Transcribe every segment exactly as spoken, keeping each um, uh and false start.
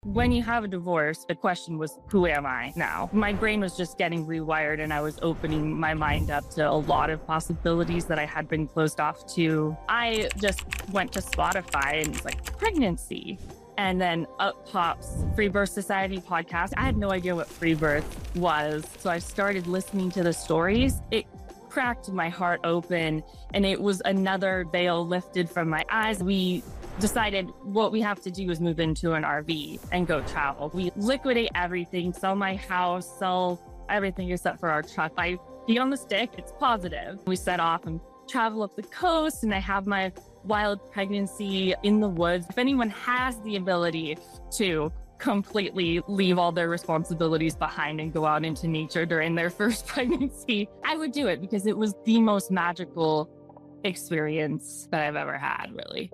When you have a divorce, the question was, who am I now? My brain was just getting rewired and I was opening my mind up to a lot of possibilities that I had been closed off to. I just went to Spotify and it's like, pregnancy. And then up pops Free Birth Society podcast. I had no idea what free birth was. So I started listening to the stories. It cracked my heart open and it was another veil lifted from my eyes. We decided what we have to do is move into an R V and go travel. We liquidate everything, sell my house, sell everything except for our truck. I be on the stick, it's positive. We set off and travel up the coast and I have my wild pregnancy in the woods. If anyone has the ability to completely leave all their responsibilities behind and go out into nature during their first pregnancy, I would do it because it was the most magical experience that I've ever had, really.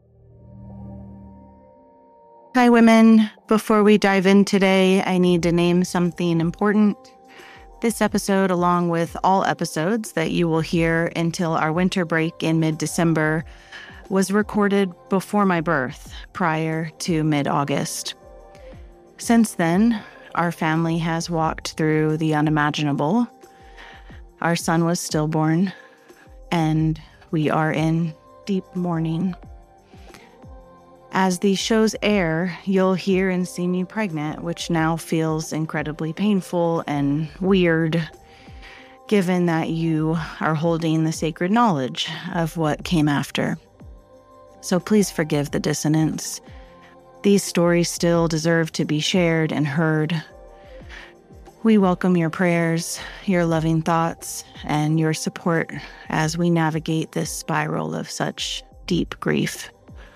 Hi, women. Before we dive in today, I need to name something important. This episode, along with all episodes that you will hear until our winter break in mid-December, was recorded before my birth, prior to mid-August. Since then, our family has walked through the unimaginable. Our son was stillborn, and we are in deep mourning. As these shows air, you'll hear and see me pregnant, which now feels incredibly painful and weird, given that you are holding the sacred knowledge of what came after. So please forgive the dissonance. These stories still deserve to be shared and heard. We welcome your prayers, your loving thoughts, and your support as we navigate this spiral of such deep grief.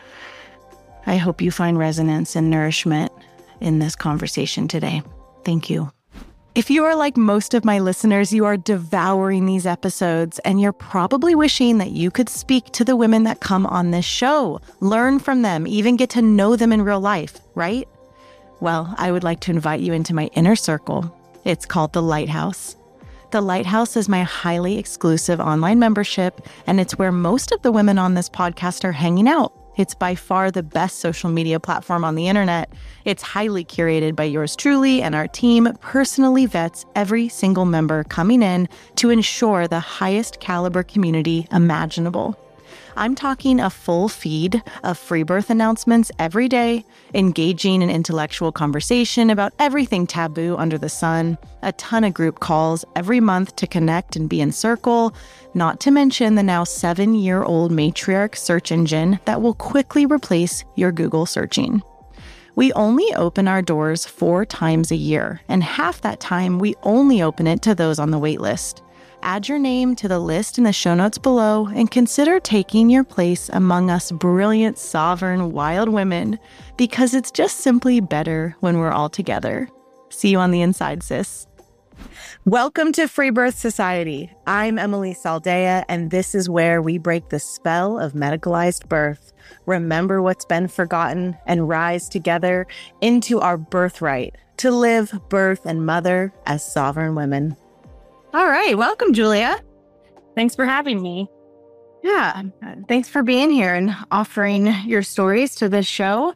I hope you find resonance and nourishment in this conversation today. Thank you. If you are like most of my listeners, you are devouring these episodes and you're probably wishing that you could speak to the women that come on this show, learn from them, even get to know them in real life, right? Well, I would like to invite you into my inner circle. It's called The Lighthouse. The Lighthouse is my highly exclusive online membership, and it's where most of the women on this podcast are hanging out. It's by far the best social media platform on the internet. It's highly curated by yours truly, and our team personally vets every single member coming in to ensure the highest caliber community imaginable. I'm talking a full feed of free birth announcements every day, engaging in intellectual conversation about everything taboo under the sun, a ton of group calls every month to connect and be in circle, not to mention the now seven-year-old Matriarch search engine that will quickly replace your Google searching. We only open our doors four times a year, and half that time we only open it to those on the wait list. Add your name to the list in the show notes below and consider taking your place among us brilliant, sovereign, wild women, because it's just simply better when we're all together. See you on the inside, sis. Welcome to Free Birth Society. I'm Emily Saldea, and this is where we break the spell of medicalized birth, remember what's been forgotten, and rise together into our birthright to live, birth, and mother as sovereign women. All right. Welcome, Julia. Thanks for having me. Yeah. Thanks for being here and offering your stories to this show.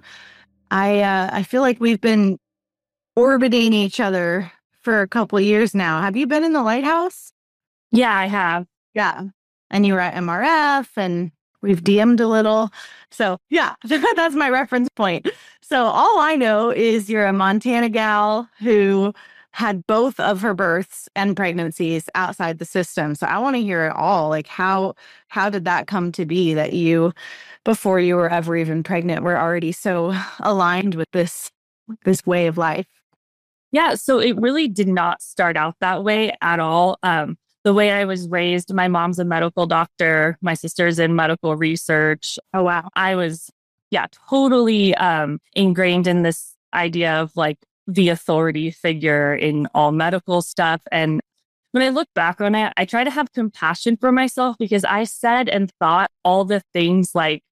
I uh, I feel like we've been orbiting each other for a couple of years now. Have you been in the Lighthouse? Yeah, I have. Yeah. And you were at M R F and we've D M'd a little. So yeah, that's my reference point. So all I know is you're a Montana gal who had both of her births and pregnancies outside the system. So I want to hear it all. Like how how did that come to be that you, before you were ever even pregnant, were already so aligned with this this way of life? Yeah, so it really did not start out that way at all. Um, the way I was raised, my mom's a medical doctor, my sister's in medical research. Oh, wow. I was, yeah, totally um, ingrained in this idea of like the authority figure in all medical stuff. And when I look back on it, I try to have compassion for myself because I said and thought all the things like,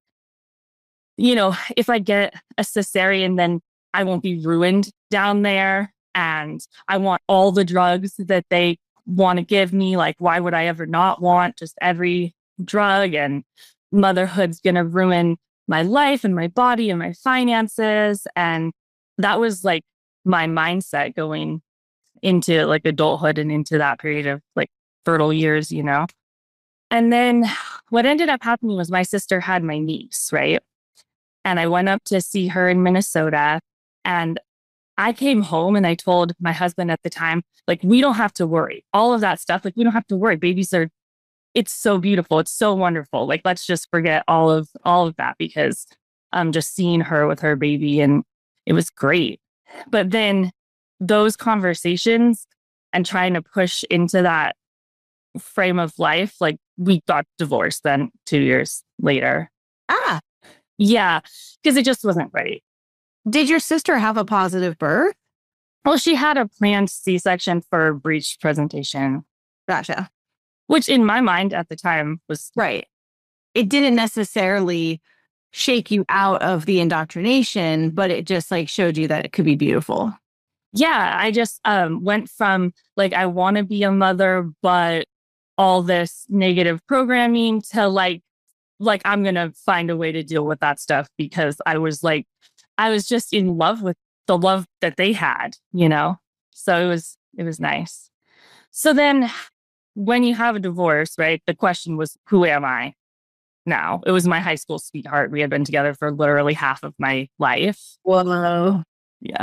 you know, if I get a cesarean, then I won't be ruined down there. And I want all the drugs that they want to give me. Like, why would I ever not want just every drug? And motherhood's going to ruin my life and my body and my finances. And that was like my mindset going into like adulthood and into that period of like fertile years, you know? And then what ended up happening was my sister had my niece, right? And I went up to see her in Minnesota, and I came home and I told my husband at the time, like, we don't have to worry. All of that stuff, like, we don't have to worry. Babies are, it's so beautiful. It's so wonderful. Like, let's just forget all of, all of that because I'm just seeing her with her baby and it was great. But then those conversations and trying to push into that frame of life, like we got divorced then two years later. Ah, yeah, because it just wasn't ready. did your sister have a positive birth? Well, she had a planned C-section for breech presentation, Gotcha. which in my mind at the time was Right. It didn't necessarily shake you out of the indoctrination, but it just like showed you that it could be beautiful. yeah, I just um, went from like, I want to be a mother, but all this negative programming to like, like, I'm going to find a way to deal with that stuff because I was like, I was just in love with the love that they had, you know? So it was, it was nice. So then when you have a divorce, right, the question was, who am I now? It was my high school sweetheart. We had been together for literally half of my life. Whoa. Yeah.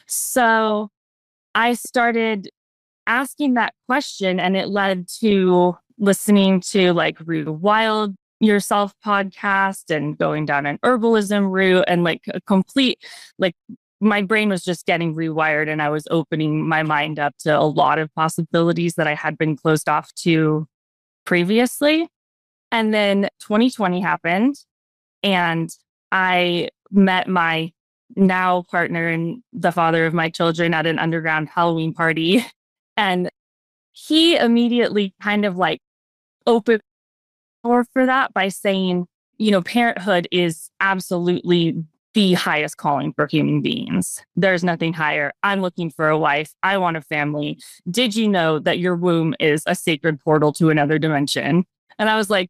So I started asking that question, and it led to listening to like Rewild Yourself podcast and going down an herbalism route and like a complete, like my brain was just getting rewired and I was opening my mind up to a lot of possibilities that I had been closed off to previously. And then twenty twenty happened and I met my now partner and the father of my children at an underground Halloween party. And he immediately kind of like opened the door for that by saying, you know, parenthood is absolutely the highest calling for human beings. There's nothing higher. I'm looking for a wife. I want a family. Did you know that your womb is a sacred portal to another dimension? And I was like,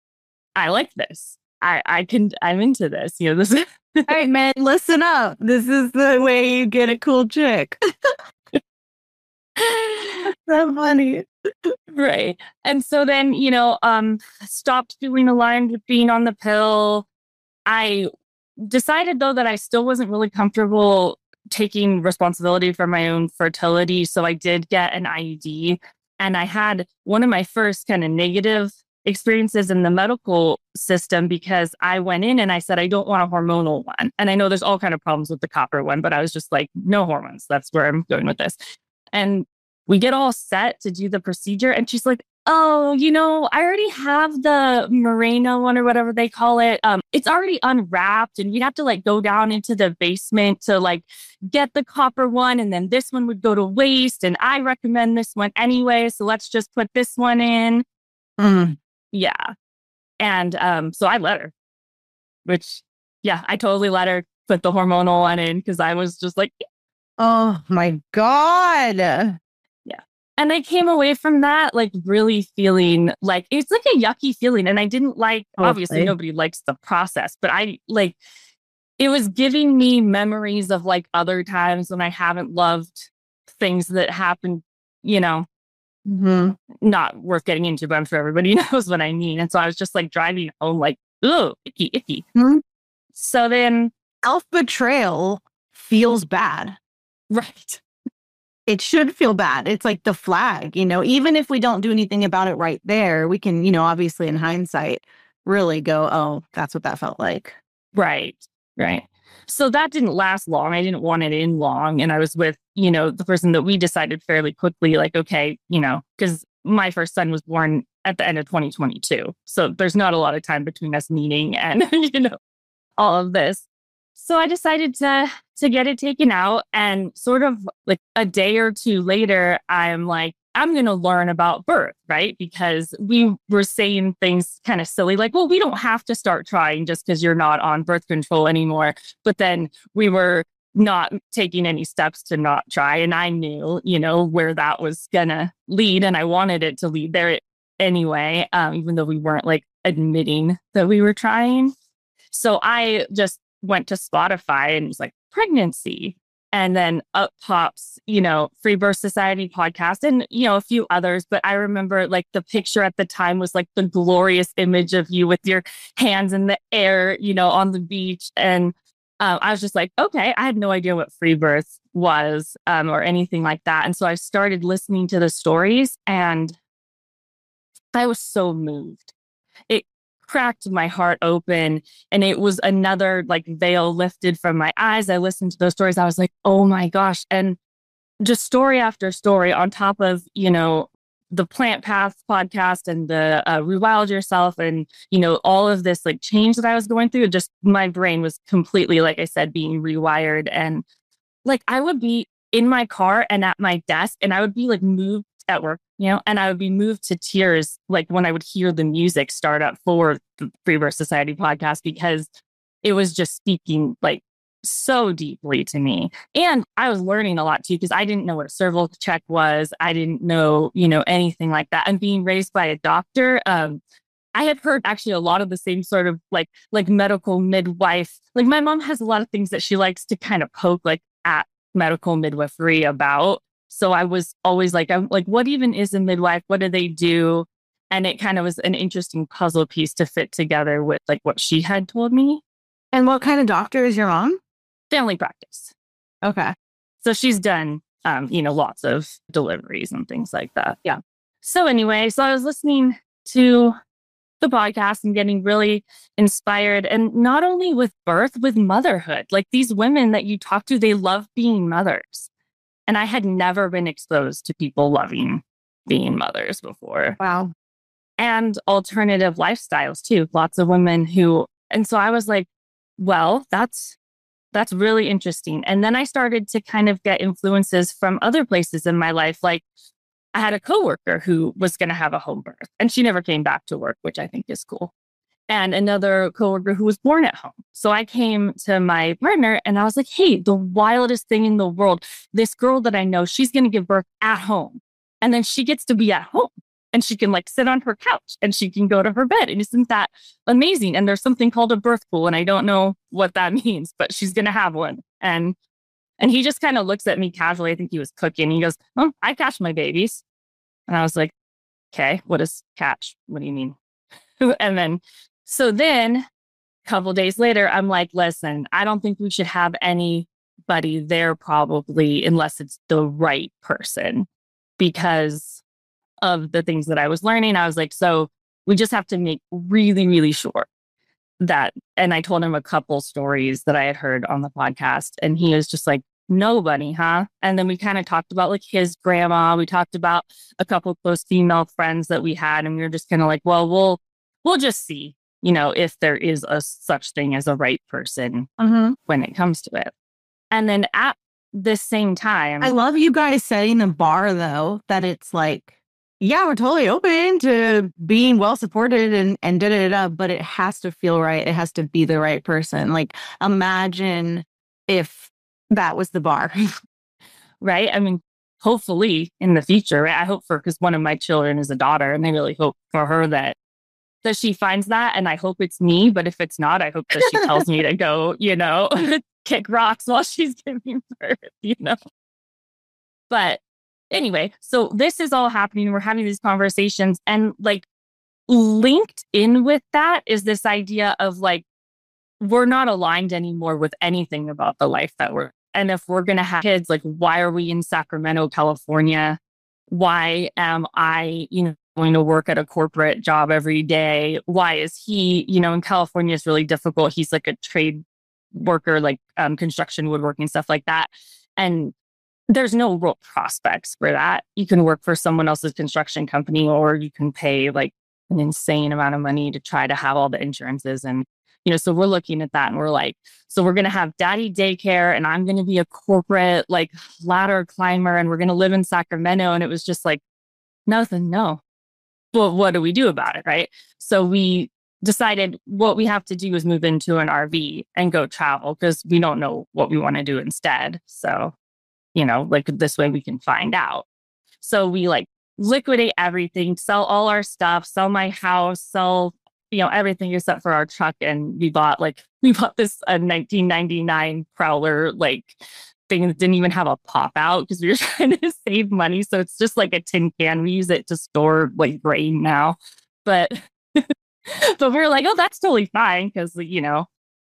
I like this. I, I can, I'm into this. You know, this is. All right, man, listen up. This is the way you get a cool chick. So funny. Right. And so then, you know, um, stopped feeling aligned with being on the pill. I decided, though, that I still wasn't really comfortable taking responsibility for my own fertility. So I did get an I U D. And I had one of my first kind of negative experiences in the medical system because I went in and I said, I don't want a hormonal one. And I know there's all kind of problems with the copper one, but I was just like, no hormones. That's where I'm going with this. And we get all set to do the procedure. And she's like, oh, you know, I already have the Mirena one or whatever they call it. Um, it's already unwrapped and we'd have to like go down into the basement to like get the copper one. And then this one would go to waste. And I recommend this one anyway. So let's just put this one in. Mm. Yeah. And um, so I let her, which, yeah, I totally let her put the hormonal one in because I was just like, oh my God. Yeah. And I came away from that like really feeling like it's like a yucky feeling. And I didn't like, Totally. Obviously, nobody likes the process, but I like it was giving me memories of like other times when I haven't loved things that happened, you know, Mm-hmm. not worth getting into, but I'm sure everybody knows what I mean. And so I was just like driving home like, oh, icky, icky. Mm-hmm. So then. Self-betrayal feels bad. Right. It should feel bad. It's like the flag, you know, even if we don't do anything about it right there, we can, you know, obviously in hindsight, really go, oh, that's what that felt like. Right. Right. So that didn't last long. I didn't want it in long. And I was with, you know, the person that we decided fairly quickly, like, okay, you know, because my first son was born at the end of twenty twenty-two. So there's not a lot of time between us meeting and, you know, all of this. So I decided to to get it taken out. And sort of like a day or two later, I'm like, I'm going to learn about birth, right? Because we were saying things kind of silly, like, well, we don't have to start trying just because you're not on birth control anymore. But then we were not taking any steps to not try. And I knew, you know, where that was going to lead. And I wanted it to lead there anyway, um, even though we weren't like admitting that we were trying. So I just went to Spotify and was like, pregnancy. And then up pops, you know, Free Birth Society podcast and, you know, a few others. But I remember like the picture at the time was like the glorious image of you with your hands in the air, you know, on the beach. And um, I was just like, okay, I had no idea what free birth was um, or anything like that. And so I started listening to the stories and I was so moved. It cracked my heart open and it was another like veil lifted from my eyes. I listened to those stories. I was like, oh my gosh. And just story after story on top of, you know, the Plant Path podcast and the uh, Rewild Yourself and, you know, all of this like change that I was going through, just my brain was completely, like I said, being rewired. And like I would be in my car and at my desk and I would be like moved at work, you know, and I would be moved to tears like when I would hear the music start up for the Free Birth Society podcast because it was just speaking like so deeply to me. And I was learning a lot too because I didn't know what a cervical check was. I didn't know, you know, anything like that. And being raised by a doctor, um, I had heard actually a lot of the same sort of like like medical midwife. Like my mom has a lot of things that she likes to kind of poke like at medical midwifery about. So I was always like, I'm like, what even is a midwife? What do they do? And it kind of was an interesting puzzle piece to fit together with like what she had told me. And what kind of doctor is your mom? Family practice. Okay. So she's done, um, you know, lots of deliveries and things like that. Yeah. So anyway, so I was listening to the podcast and getting really inspired. And not only with birth, with motherhood. Like these women that you talk to, they love being mothers. And I had never been exposed to people loving being mothers before. Wow. And alternative lifestyles too. Lots of women who, and so I was like, well, that's, that's really interesting. And then I started to kind of get influences from other places in my life. Like I had a coworker who was going to have a home birth and she never came back to work, which I think is cool. And another coworker who was born at home. So I came to my partner and I was like, hey, the wildest thing in the world, this girl that I know, she's going to give birth at home. And then she gets to be at home and she can like sit on her couch and she can go to her bed. And isn't that amazing? And there's something called a birth pool. And I don't know what that means, but she's going to have one. And and he just kind of looks at me casually. I think he was cooking. He goes, oh, I catch my babies. And I was like, okay, what is catch? What do you mean? And then So then a couple days later, I'm like, listen, I don't think we should have anybody there probably unless it's the right person because of the things that I was learning. I was like, so we just have to make really, really sure that. And I told him a couple stories that I had heard on the podcast. And he was just like, nobody, huh? And then we kind of talked about like his grandma. We talked about a couple of close female friends that we had. And we were just kind of like, well, we'll, we'll just see. You know, if there is a such thing as a right person Mm-hmm. when it comes to it. And then at the same time, I love you guys setting the bar, though, that it's like, yeah, we're totally open to being well supported and, and da da da, but it has to feel right. It has to be the right person. Like, imagine if that was the bar. right? I mean, hopefully in the future, right? I hope for, because one of my children is a daughter and I really hope for her that that she finds that. And I hope it's me. But if it's not, I hope that she tells me to go, you know, kick rocks while she's giving birth, you know. But anyway, so this is all happening. We're having these conversations and like linked in with that is this idea of like, we're not aligned anymore with anything about the life that we're, and if we're going to have kids, like, why are we in Sacramento, California? Why am I, you know, going to work at a corporate job every day? Why is he, you know, in California is really difficult. He's like a trade worker, like um, construction, woodworking, stuff like that. And there's no real prospects for that. You can work for someone else's construction company, or you can pay like an insane amount of money to try to have all the insurances. And, you know, so we're looking at that and we're like, so we're going to have daddy daycare and I'm going to be a corporate like ladder climber and we're going to live in Sacramento. And it was just like, nothing, no. Well, what do we do about it? Right. So we decided what we have to do is move into an R V and go travel because we don't know what we want to do instead. So, you know, like this way we can find out. So we like liquidate everything, sell all our stuff, sell my house, sell, you know, everything except for our truck. And we bought like, we bought this uh, nineteen ninety-nine Prowler, like thing that didn't even have a pop out because we were trying to save money. So it's just like a tin can. We use it to store like grain now. But but we were like, oh, that's totally fine because, you know.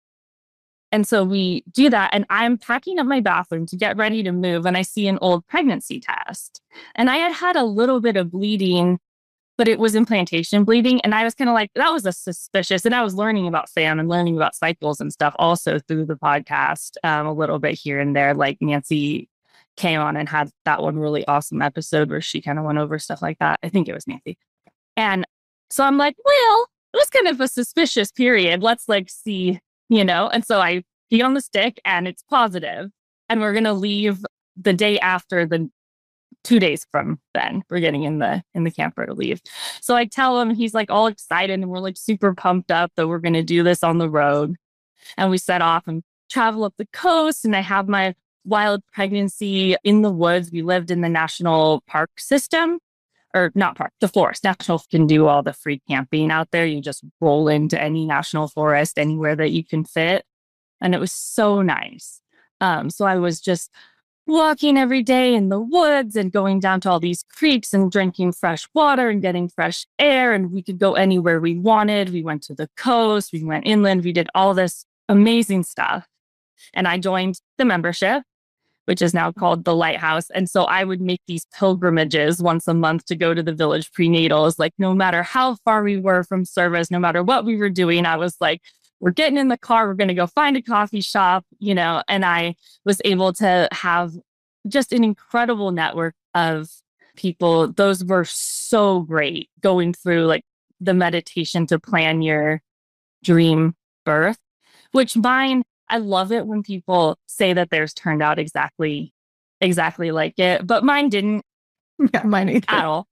And so we do that. And I'm packing up my bathroom to get ready to move. And I see an old pregnancy test. And I had had a little bit of bleeding, but it was implantation bleeding. And I was kind of like, that was a suspicious. And I was learning about FAM and learning about cycles and stuff also through the podcast um, a little bit here and there. Like Nancy came on and had that one really awesome episode where she kind of went over stuff like that. I think it was Nancy. And so I'm like, well, it was kind of a suspicious period. Let's like see, you know. And so I pee on the stick and it's positive. And we're going to leave the day after the two days from then. We're getting in the in the camper to leave. So I tell him, he's like all excited and we're like super pumped up that we're going to do this on the road. And we set off and travel up the coast. And I have my wild pregnancy in the woods. We lived in the national park system. Or not park, the forest. National can do all the free camping out there. You just roll into any national forest anywhere that you can fit. And it was so nice. Um, so I was just walking every day in the woods and going down to all these creeks and drinking fresh water and getting fresh air. And we could go anywhere we wanted. We went to the coast. We went inland. We did all this amazing stuff. And I joined the membership, which is now called the Lighthouse. And so I would make these pilgrimages once a month to go to the village prenatals. Like no matter how far we were from service, no matter what we were doing, I was like, we're getting in the car, we're going to go find a coffee shop, you know, and I was able to have just an incredible network of people. Those were so great going through like the meditation to plan your dream birth, which mine, I love it when people say that theirs turned out exactly, exactly like it, but mine didn't. Yeah, mine either. At all.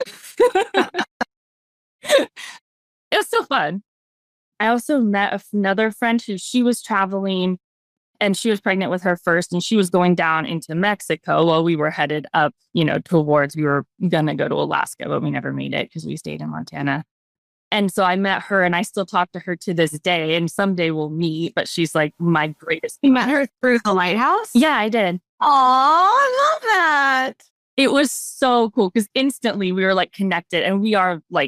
It was so fun. I also met another friend who she was traveling and she was pregnant with her first and she was going down into Mexico while we were headed up, you know, towards, we were going to go to Alaska, but we never made it because we stayed in Montana. And so I met her and I still talk to her to this day and someday we'll meet, but she's like my greatest. You met her through the Lighthouse? Yeah, I did. Oh, I love that. It was so cool because instantly we were like connected and we are like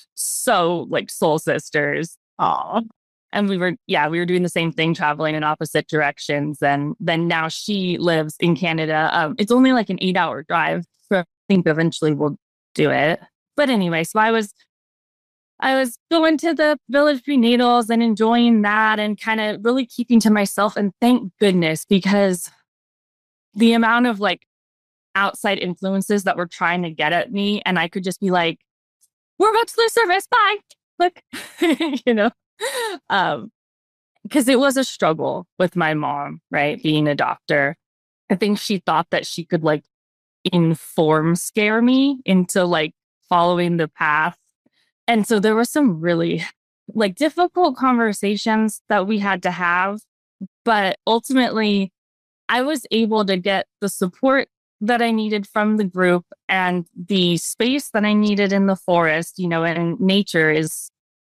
so like soul sisters. Oh, and we were, yeah, we were doing the same thing, traveling in opposite directions. And then now she lives in Canada. Um, it's only like an eight hour drive. So I think eventually we'll do it. But anyway, so I was, I was going to the village prenatals and enjoying that and kind of really keeping to myself. And thank goodness, because the amount of like outside influences that were trying to get at me, and I could just be like, we're about to lose service. Bye. Look, you know, um, because it was a struggle with my mom, right? Being a doctor. I think she thought that she could like inform scare me into like following the path. And so there were some really like difficult conversations that we had to have. But ultimately, I was able to get the support that I needed from the group and the space that I needed in the forest, you know, and nature is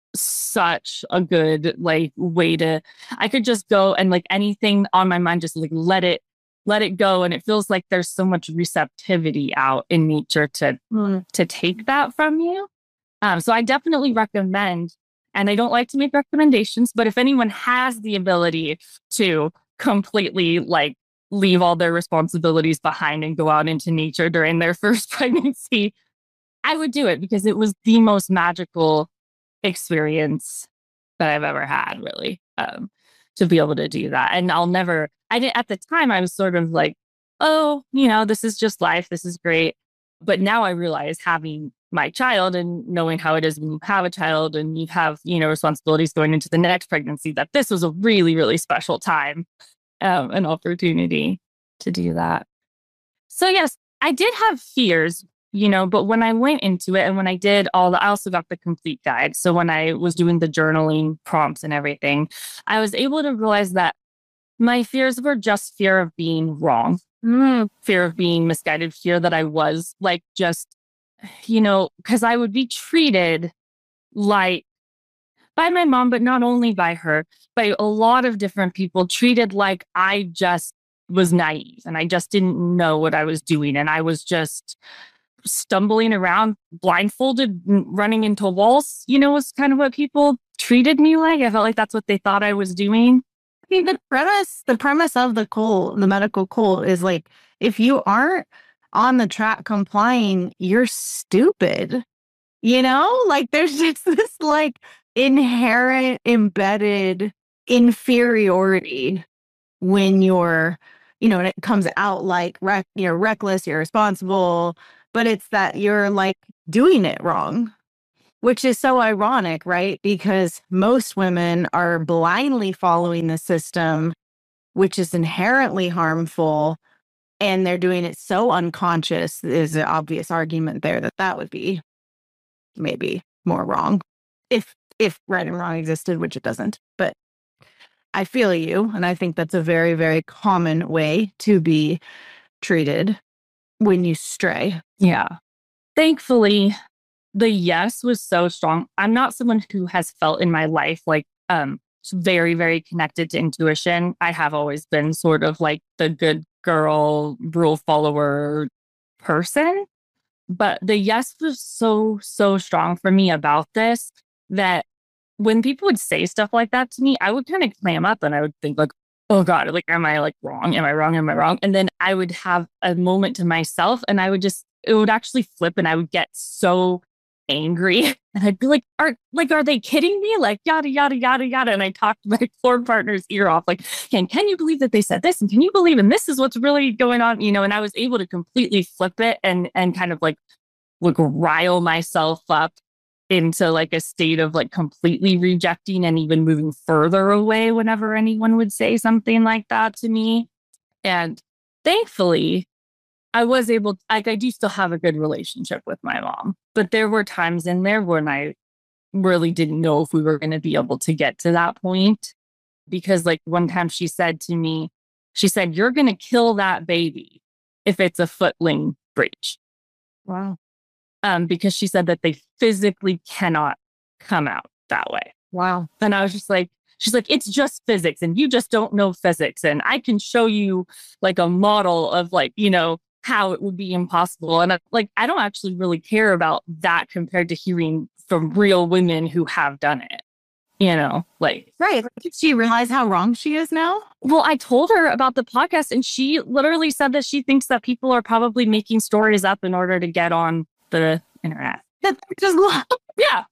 such a good like way to, I could just go and like anything on my mind, just like let it, let it go. And it feels like there's so much receptivity out in nature to, mm. to take that from you. Um, so I definitely recommend, and I don't like to make recommendations, but if anyone has the ability to completely like leave all their responsibilities behind and go out into nature during their first pregnancy, I would do it because it was the most magical experience that I've ever had, really, um, to be able to do that. And I'll never, I didn't, at the time, I was sort of like, oh, you know, this is just life. This is great. But now I realize having my child and knowing how it is when you have a child and you have, you know, responsibilities going into the next pregnancy, that this was a really, really special time. Um, an opportunity to do that. So yes, I did have fears, you know, but when I went into it and when I did all the, I also got the complete guide. So when I was doing the journaling prompts and everything, I was able to realize that my fears were just fear of being wrong, mm, fear of being misguided, fear that I was like, just, you know, because I would be treated like, by my mom, but not only by her, by a lot of different people, treated like I just was naive and I just didn't know what I was doing. And I was just stumbling around blindfolded, running into walls, you know, was kind of what people treated me like. I felt like that's what they thought I was doing. I mean, the premise, the premise of the cult, the medical cult is like, if you aren't on the track complying, you're stupid. You know, like there's just this like inherent embedded inferiority when you're, you know, and it comes out like rec- you're reckless, you're irresponsible, but it's that you're like doing it wrong, which is so ironic, right? Because most women are blindly following the system, which is inherently harmful, and they're doing it so unconscious. There's an obvious argument there that that would be maybe more wrong if if right and wrong existed, which it doesn't. But I feel you, and I think that's a very, very common way to be treated when you stray. Yeah. Thankfully, the yes was so strong. I'm not someone who has felt in my life like um very, very connected to intuition. I have always been sort of like the good girl, rule follower person. But the yes was so, so strong for me about this that when people would say stuff like that to me, I would kind of clam up and I would think like, oh God, like, am I like wrong? Am I wrong? Am I wrong? And then I would have a moment to myself and I would just, it would actually flip and I would get so angry and I'd be like, are like, are they kidding me? Like yada, yada, yada, yada. And I talked my floor partner's ear off. Like, can, can you believe that they said this? And can you believe, and this is what's really going on, you know, and I was able to completely flip it and, and kind of like, like rile myself up into like a state of like completely rejecting and even moving further away whenever anyone would say something like that to me. And thankfully, I was able, like, I do still have a good relationship with my mom, but there were times in there when I really didn't know if we were going to be able to get to that point. Because like one time she said to me, she said, you're going to kill that baby if it's a footling breech. Wow. Um, because she said that they physically cannot come out that way. Wow. And I was just like, she's like, it's just physics and you just don't know physics. And I can show you like a model of like, you know, how it would be impossible. And I, like, I don't actually really care about that compared to hearing from real women who have done it, you know, like. Right. Did she realize how wrong she is now? Well, I told her about the podcast and she literally said that she thinks that people are probably making stories up in order to get on the internet. That just yeah.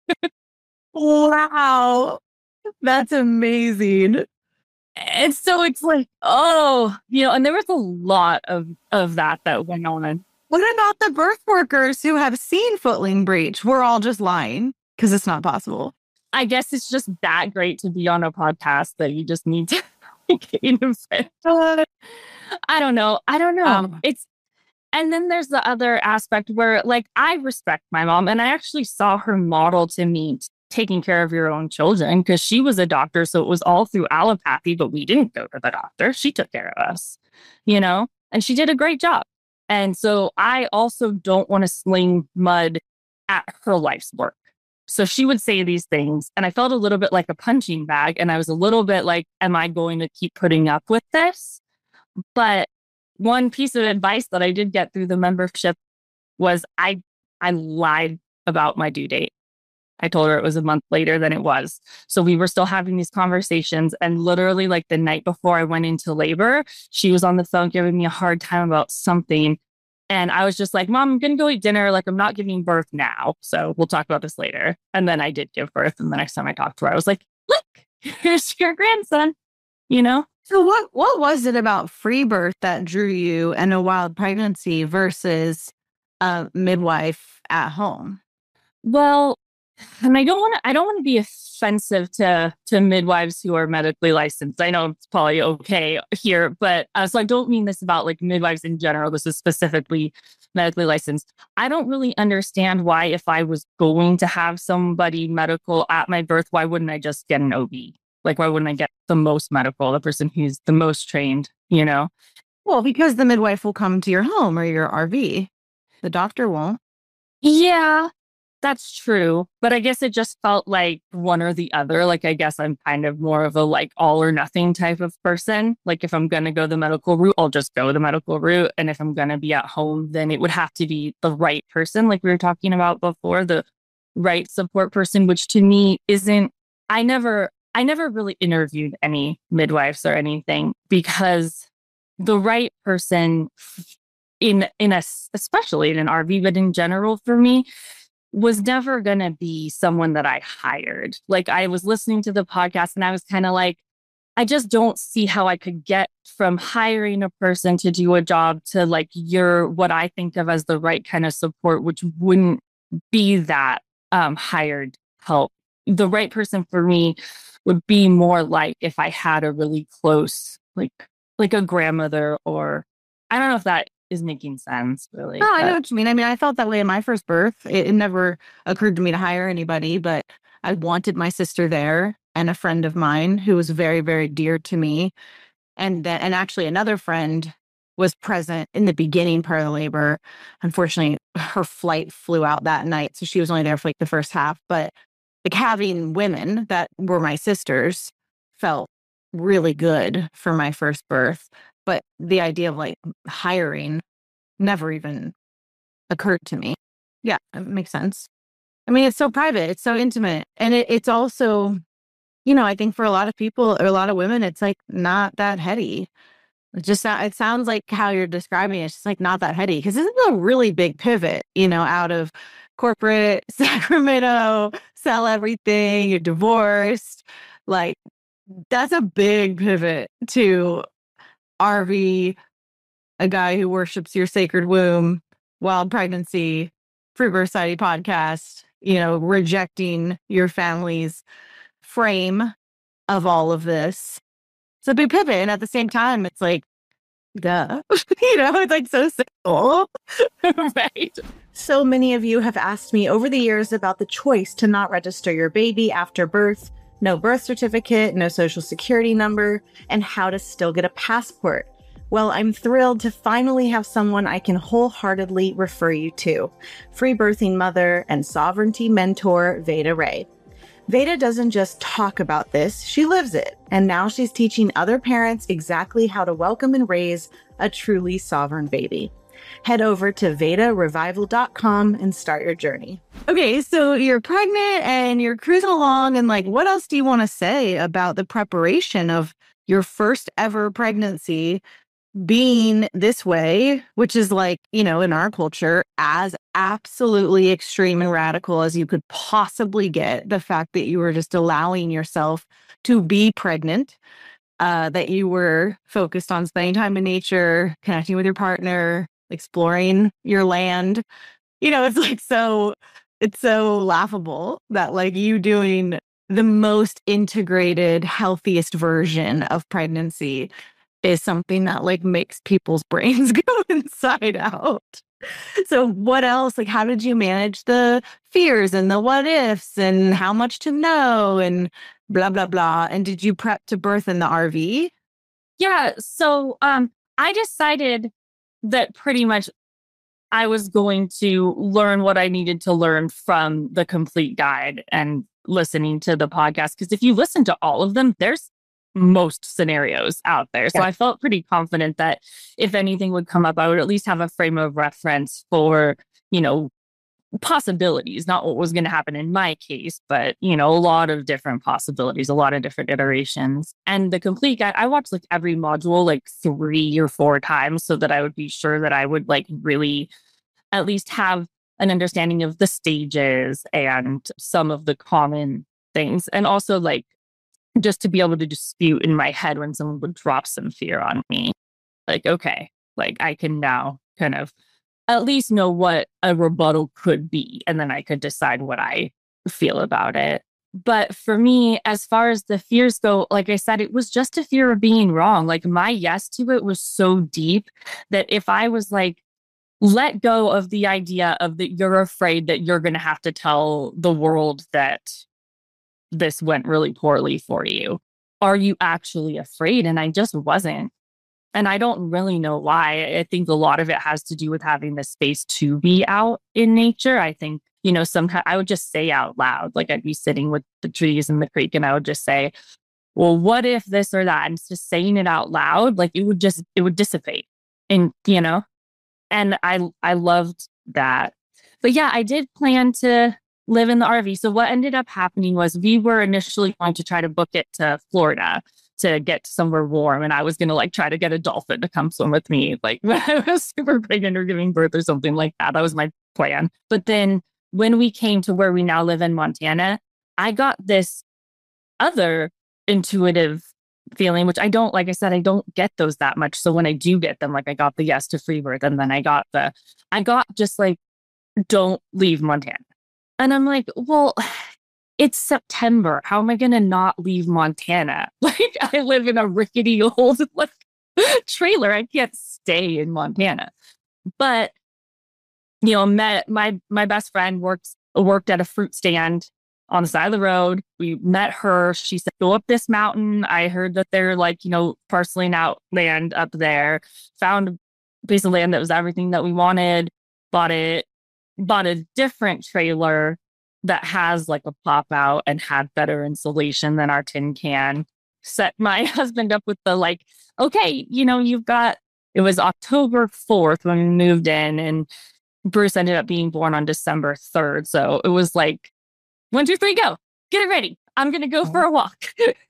Wow. That's amazing. And so it's like, oh, you know, and there was a lot of, of that that went on. What about the birth workers who have seen footling breech? We're all just lying because it's not possible. I guess it's just that great to be on a podcast that you just need to gain a fit. I don't know. I don't know. Um, it's, and then there's the other aspect where like, I respect my mom and I actually saw her model to me taking care of your own children because she was a doctor. So it was all through allopathy, but we didn't go to the doctor. She took care of us, you know, and she did a great job. And so I also don't want to sling mud at her life's work. So she would say these things and I felt a little bit like a punching bag. And I was a little bit like, am I going to keep putting up with this? But one piece of advice that I did get through the membership was I, I lied about my due date. I told her it was a month later than it was. So we were still having these conversations. And literally like the night before I went into labor, she was on the phone giving me a hard time about something. And I was just like, Mom, I'm going to go eat dinner. Like, I'm not giving birth now. So we'll talk about this later. And then I did give birth. And the next time I talked to her, I was like, look, here's your grandson, you know? So what, what was it about free birth that drew you and a wild pregnancy versus a midwife at home? Well, and I don't want to, I don't want to be offensive to, to midwives who are medically licensed. I know it's probably okay here, but uh, so I don't mean this about like midwives in general. This is specifically medically licensed. I don't really understand why, if I was going to have somebody medical at my birth, why wouldn't I just get an O B? Like, why wouldn't I get the most medical, the person who's the most trained, you know? Well, because the midwife will come to your home or your R V. The doctor won't. Yeah. That's true. But I guess it just felt like one or the other. Like, I guess I'm kind of more of a like all or nothing type of person. Like, if I'm going to go the medical route, I'll just go the medical route. And if I'm going to be at home, then it would have to be the right person, like we were talking about before, the right support person, which to me isn't, I never, I never really interviewed any midwives or anything because the right person in, in a, especially in an R V, but in general for me, was never going to be someone that I hired. Like I was listening to the podcast and I was kind of like, I just don't see how I could get from hiring a person to do a job to like your, what I think of as the right kind of support, which wouldn't be that um, hired help. The right person for me would be more like if I had a really close, like, like a grandmother, or I don't know if that is making sense, really. No, I know but- what you mean. I mean, I felt that way in my first birth. It, it never occurred to me to hire anybody, but I wanted my sister there and a friend of mine who was very, very dear to me. And then, and actually another friend was present in the beginning part of the labor. Unfortunately, her flight flew out that night, so she was only there for like the first half. But like having women that were my sisters felt really good for my first birth. But the idea of like hiring never even occurred to me. Yeah, it makes sense. I mean, it's so private, it's so intimate. And it, it's also, you know, I think for a lot of people or a lot of women, it's like not that heady. It just, it sounds like how you're describing it, it's just like not that heady. Because this is a really big pivot, you know, out of corporate Sacramento, sell everything, you're divorced. Like, that's a big pivot to R V, a guy who worships your sacred womb, wild pregnancy, Free Birth Society podcast, you know, rejecting your family's frame of all of this. It's a big pivot. And at the same time, it's like, duh. You know, it's like so simple. right. So many of you have asked me over the years about the choice to not register your baby after birth, no birth certificate, no social security number, and how to still get a passport. Well, I'm thrilled to finally have someone I can wholeheartedly refer you to, free birthing mother and sovereignty mentor, Veda Ray. Veda doesn't just talk about this, she lives it. And now she's teaching other parents exactly how to welcome and raise a truly sovereign baby. Head over to veda revival dot com and start your journey. Okay, so you're pregnant and you're cruising along, and like, what else do you want to say about the preparation of your first ever pregnancy being this way, which is like, you know, in our culture, as absolutely extreme and radical as you could possibly get? The fact that you were just allowing yourself to be pregnant, uh, that you were focused on spending time in nature, connecting with your partner, exploring your land. You know, it's like so, it's so laughable that like you doing the most integrated, healthiest version of pregnancy is something that like makes people's brains go inside out. So what else? Like, how did you manage the fears and the what ifs and how much to know and blah, blah, blah? And did you prep to birth in the R V? Yeah. So um, I decided that pretty much I was going to learn what I needed to learn from the complete guide and listening to the podcast. Because if you listen to all of them, there's most scenarios out there. So Yeah. I felt pretty confident that if anything would come up, I would at least have a frame of reference for, you know, possibilities, not what was going to happen in my case, but, you know, a lot of different possibilities, a lot of different iterations. And the complete guide, I watched like every module like three or four times so that I would be sure that I would like really at least have an understanding of the stages and some of the common things. And also like just to be able to dispute in my head when someone would drop some fear on me. Like, okay, like I can now kind of at least know what a rebuttal could be. And then I could decide what I feel about it. But for me, as far as the fears go, like I said, it was just a fear of being wrong. Like my yes to it was so deep that if I was like, let go of the idea of that you're afraid that you're going to have to tell the world that this went really poorly for you. Are you actually afraid? And I just wasn't. And I don't really know why. I think a lot of it has to do with having the space to be out in nature. I think you know, sometimes I would just say out loud, like I'd be sitting with the trees in the creek and I would just say, well, what if this or that? And it's just saying it out loud, like it would just, it would dissipate. And, you know, and I, I loved that. But yeah, I did plan to live in the R V. So what ended up happening was we were initially going to try to book it to Florida to get somewhere warm. And I was going to like try to get a dolphin to come swim with me, like when I was super pregnant or giving birth or something like that. That was my plan. But then when we came to where we now live in Montana, I got this other intuitive feeling, which I don't, like I said, I don't get those that much. So when I do get them, like I got the yes to free birth, and then I got the, I got just like, don't leave Montana. And I'm like, well, it's September. How am I going to not leave Montana? Like I live in a rickety old like trailer. I can't stay in Montana. But, you know, met my, my best friend works, worked at a fruit stand on the side of the road. We met her. She said, go up this mountain. I heard that they're like, you know, parceling out land up there. Found a piece of land that was everything that we wanted. Bought it, bought a different trailer that has like a pop out and had better insulation than our tin can. Set my husband up with the like, okay, you know, you've got, it was October fourth when we moved in, and Bruce ended up being born on December third. So it was like, one, two, three, go. Get it ready. I'm going to go for a walk.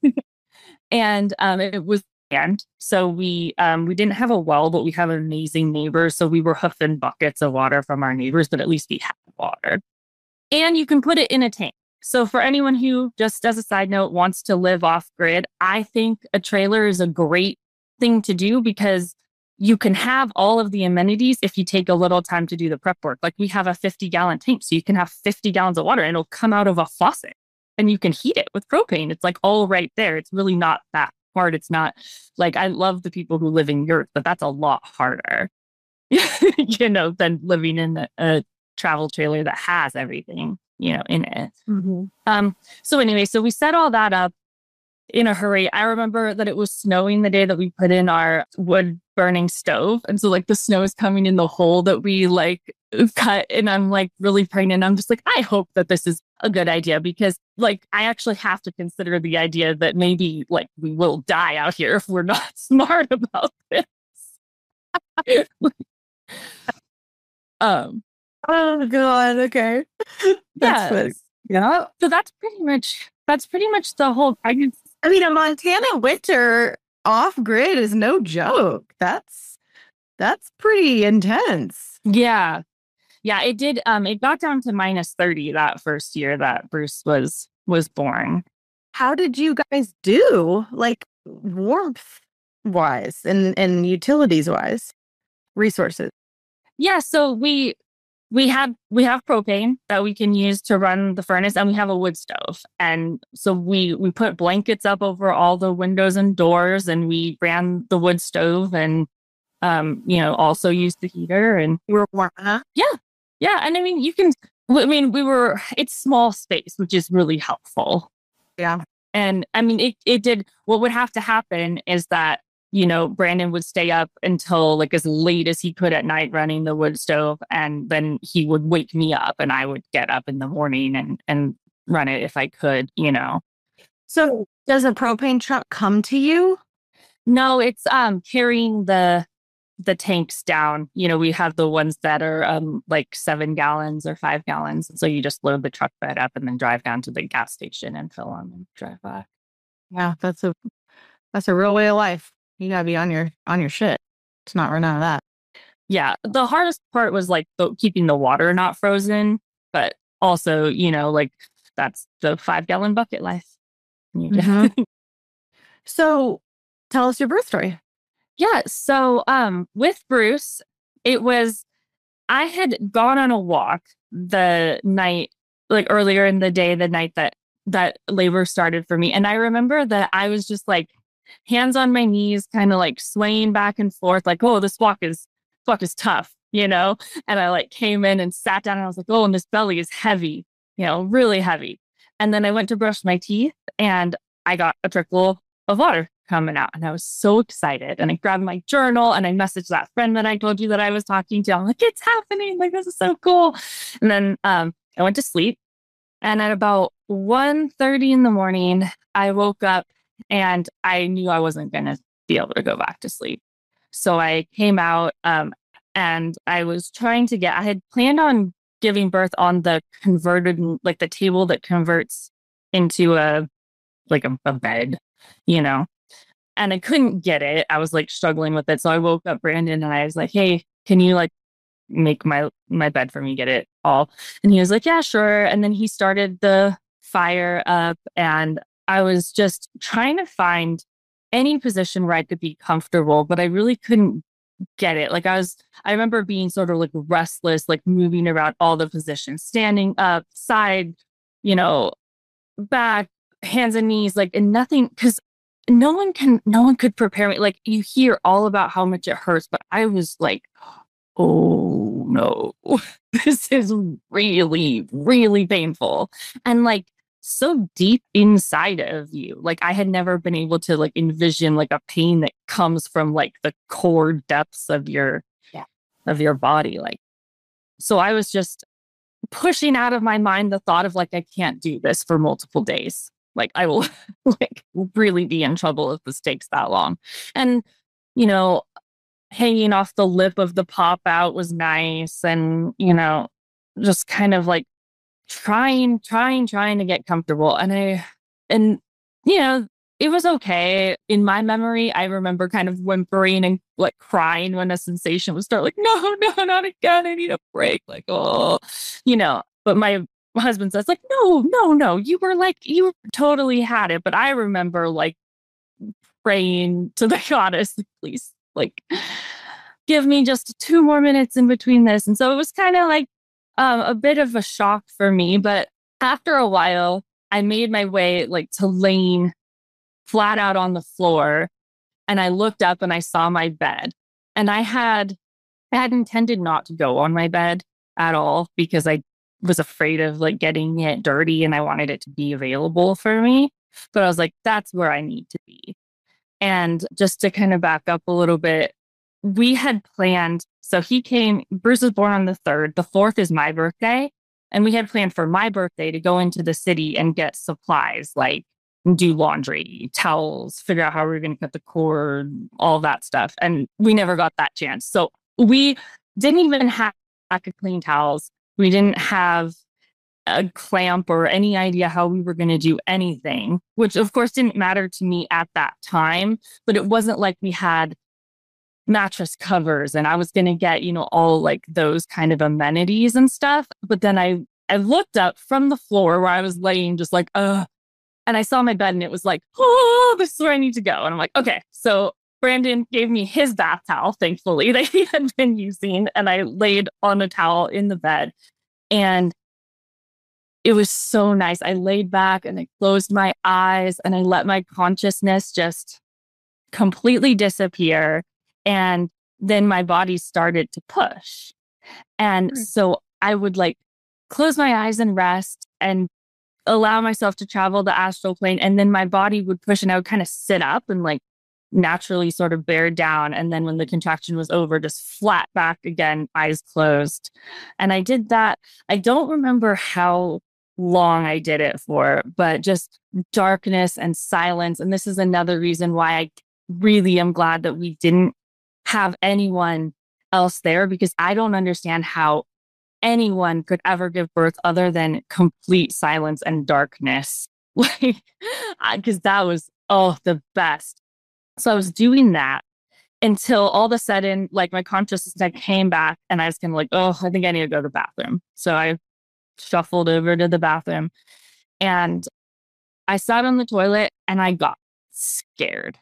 And um, it was, and so we um, we didn't have a well, but we have amazing neighbors. So we were hoofing buckets of water from our neighbors, but at least we had water. And you can put it in a tank. So for anyone who, just as a side note, wants to live off grid, I think a trailer is a great thing to do because you can have all of the amenities if you take a little time to do the prep work. Like we have a fifty gallon tank, so you can have fifty gallons of water and it'll come out of a faucet and you can heat it with propane. It's like all right there. It's really not that hard. It's not like, I love the people who live in yurts, but that's a lot harder, you know, than living in a, a travel trailer that has everything, you know, in it. Mm-hmm. Um, so anyway, so we set all that up in a hurry. I remember that it was snowing the day that we put in our wood burning stove. And so like the snow is coming in the hole that we like cut. And I'm like really pregnant. I'm just like, I hope that this is a good idea, because like I actually have to consider the idea that maybe like we will die out here if we're not smart about this. um Oh God, okay. That's what, yeah. So that's pretty much that's pretty much the whole pregnancy. I mean, a Montana winter off grid is no joke. That's that's pretty intense. Yeah. Yeah, it did. Um, it got down to minus thirty that first year that Bruce was was born. How did you guys do, like warmth wise and, and utilities wise, resources? Yeah, so we we had we have propane that we can use to run the furnace, and we have a wood stove. And so we we put blankets up over all the windows and doors, and we ran the wood stove, and um, you know, also used the heater. And we were warm, huh? Yeah. Yeah. And I mean, you can, I mean, we were, it's small space, which is really helpful. Yeah. And I mean, it, it did, what would have to happen is that, you know, Brandon would stay up until like as late as he could at night running the wood stove. And then he would wake me up and I would get up in the morning and, and run it if I could, you know. So does a propane truck come to you? No, it's um carrying the the tanks down. You know, we have the ones that are um like seven gallons or five gallons. So you just load the truck bed up and then drive down to the gas station and fill them and drive back. Yeah, that's a that's a real way of life. You gotta be on your on your shit to not run out of that. Yeah, the hardest part was like the, keeping the water not frozen, but also, you know, like that's the five gallon bucket life. Mm-hmm. So tell us your birth story. Yeah. So um, with Bruce, it was, I had gone on a walk the night, like earlier in the day, the night that that labor started for me. And I remember that I was just like hands on my knees, kind of like swaying back and forth, like, oh, this walk is, this walk is tough, you know? And I like came in and sat down and I was like, oh, and this belly is heavy, you know, really heavy. And then I went to brush my teeth and I got a trickle of water coming out. And I was so excited. And I grabbed my journal and I messaged that friend that I told you that I was talking to. I'm like, it's happening. Like, this is so cool. And then um, I went to sleep. And at about one thirty in the morning, I woke up and I knew I wasn't going to be able to go back to sleep. So I came out um, and I was trying to get, I had planned on giving birth on the converted, like the table that converts into a, like a, a bed, you know, and I couldn't get it. I was like struggling with it. So I woke up Brandon and I was like, hey, can you like make my my bed for me, get it all? And he was like, yeah, sure. And then he started the fire up and I was just trying to find any position where I could be comfortable, but I really couldn't get it. Like I was, I remember being sort of like restless, like moving around all the positions, standing up, side, you know, back, hands and knees, like, and nothing, because no one can, no one could prepare me. Like you hear all about how much it hurts, but I was like, oh no, this is really, really painful. And like so deep inside of you. Like I had never been able to like envision like a pain that comes from like the core depths of your, yeah, of your body. Like, so I was just pushing out of my mind the thought of like, I can't do this for multiple days. Like I will like really be in trouble if this takes that long. And, you know, hanging off the lip of the pop out was nice. And, you know, just kind of like trying, trying, trying to get comfortable. And I, and, you know, it was okay. In my memory, I remember kind of whimpering and like crying when a sensation would start like, no, no, not again. I need a break. Like, oh, you know, but my husband says like, no, no, no, you were like, you totally had it. But I remember like praying to the goddess, please, like, give me just two more minutes in between this. And so it was kind of like um, a bit of a shock for me. But after a while, I made my way like to laying flat out on the floor. And I looked up and I saw my bed. And I had, I had intended not to go on my bed at all because I was afraid of like getting it dirty and I wanted it to be available for me. But I was like, that's where I need to be. And just to kind of back up a little bit, we had planned. So he came, Bruce was born on the third. The fourth is my birthday. And we had planned for my birthday to go into the city and get supplies like do laundry, towels, figure out how we were going to cut the cord, all that stuff. And we never got that chance. So we didn't even have a clean towels. We didn't have a clamp or any idea how we were going to do anything, which of course didn't matter to me at that time. But it wasn't like we had mattress covers and I was going to get, you know, all like those kind of amenities and stuff. But then I, I looked up from the floor where I was laying just like, uh, and I saw my bed and it was like, oh, this is where I need to go. And I'm like, okay. So Brandon gave me his bath towel, thankfully, that he had been using. And I laid on a towel in the bed. And it was so nice. I laid back and I closed my eyes and I let my consciousness just completely disappear. And then my body started to push. And mm. so I would like close my eyes and rest and allow myself to travel the astral plane. And then my body would push and I would kind of sit up and like naturally sort of bear down. And then when the contraction was over, just flat back again, eyes closed. And I did that. I don't remember how long I did it for, but just darkness and silence. And this is another reason why I really am glad that we didn't have anyone else there, because I don't understand how anyone could ever give birth other than complete silence and darkness. Like, because that was, oh, the best. So I was doing that until all of a sudden, like my consciousness came back and I was kind of like, oh, I think I need to go to the bathroom. So I shuffled over to the bathroom and I sat on the toilet and I got scared.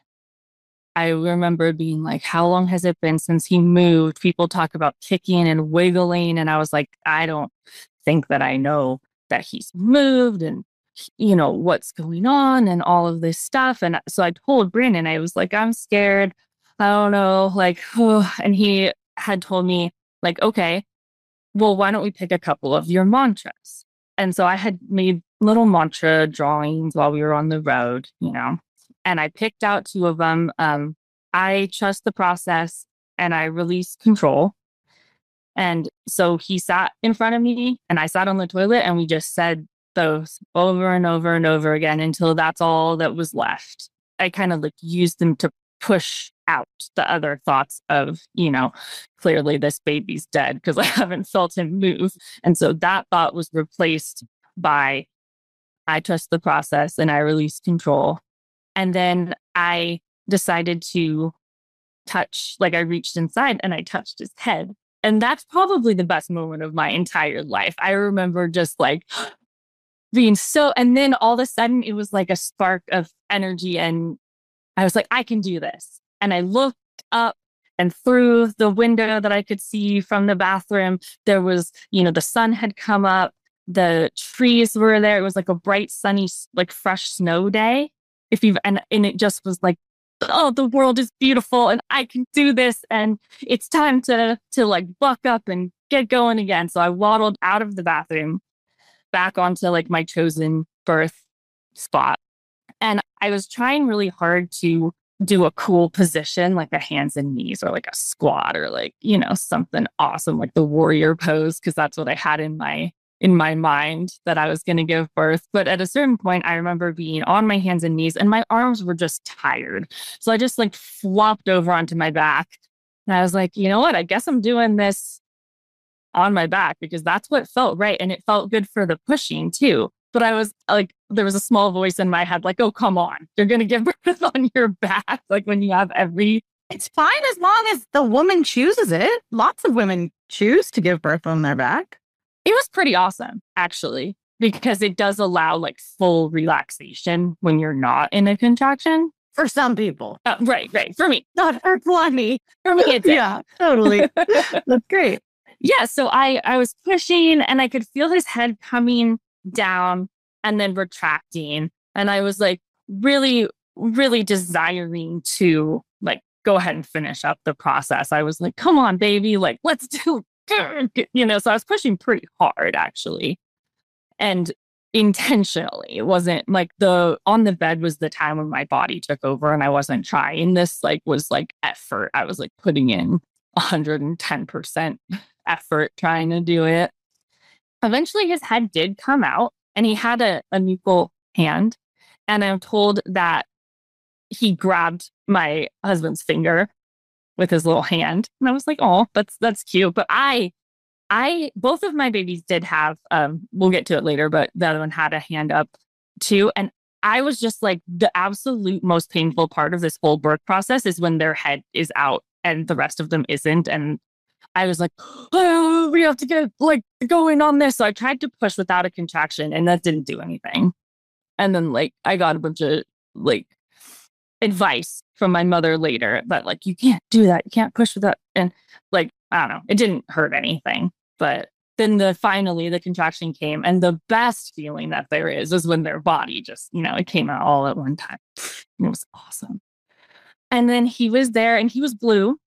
I remember being like, how long has it been since he moved? People talk about kicking and wiggling. And I was like, I don't think that I know that he's moved and, you know, what's going on and all of this stuff. And so I told Brandon, I was like, I'm scared. I don't know. Like, oh. And he had told me like, okay, well, why don't we pick a couple of your mantras? And so I had made little mantra drawings while we were on the road, you know. And I picked out two of them. Um, I trust the process and I release control. And so he sat in front of me and I sat on the toilet and we just said those over and over and over again until that's all that was left. I kind of like used them to push out the other thoughts of, you know, clearly this baby's dead because I haven't felt him move. And so that thought was replaced by I trust the process and I release control. And then I decided to touch, like I reached inside and I touched his head. And that's probably the best moment of my entire life. I remember just like being so, and then all of a sudden it was like a spark of energy. And I was like, I can do this. And I looked up and through the window that I could see from the bathroom, there was, you know, the sun had come up, the trees were there. It was like a bright, sunny, like fresh snow day. If you've, and, and it just was like, oh, the world is beautiful and I can do this. And it's time to, to like buck up and get going again. So I waddled out of the bathroom back onto like my chosen birth spot. And I was trying really hard to do a cool position, like a hands and knees or like a squat or like, you know, something awesome, like the warrior pose. Cause that's what I had in my, in my mind that I was going to give birth. But at a certain point, I remember being on my hands and knees and my arms were just tired. So I just like flopped over onto my back. And I was like, you know what? I guess I'm doing this on my back because that's what felt right. And it felt good for the pushing too. But I was like, there was a small voice in my head like, oh, come on. You're going to give birth on your back. Like when you have every... It's fine as long as the woman chooses it. Lots of women choose to give birth on their back. It was pretty awesome, actually, because it does allow like full relaxation when you're not in a contraction. For some people. Uh, right, right. For me. Not for plenty. For me, it's yeah, totally. That's great. Yeah, so I, I was pushing and I could feel his head coming down and then retracting. And I was like really, really desiring to like go ahead and finish up the process. I was like, come on, baby, like, let's do you know, so I was pushing pretty hard actually. And intentionally, it wasn't like the on the bed was the time when my body took over and I wasn't trying. This like was like effort. I was like putting in one hundred ten percent effort trying to do it. Eventually his head did come out and he had a, a nuchal hand. And I'm told that he grabbed my husband's finger with his little hand. And I was like, oh, that's, that's cute. But I, I, both of my babies did have, um, we'll get to it later, but the other one had a hand up too. And I was just like, the absolute most painful part of this whole birth process is when their head is out and the rest of them isn't. And I was like, oh, we have to get like going on this. So I tried to push without a contraction and that didn't do anything. And then like, I got a bunch of like advice from my mother later that like, you can't do that. You can't push without, and like, I don't know, it didn't hurt anything. But then the finally the contraction came and the best feeling that there is is when their body just, you know, it came out all at one time. It was awesome. And then he was there and he was blue.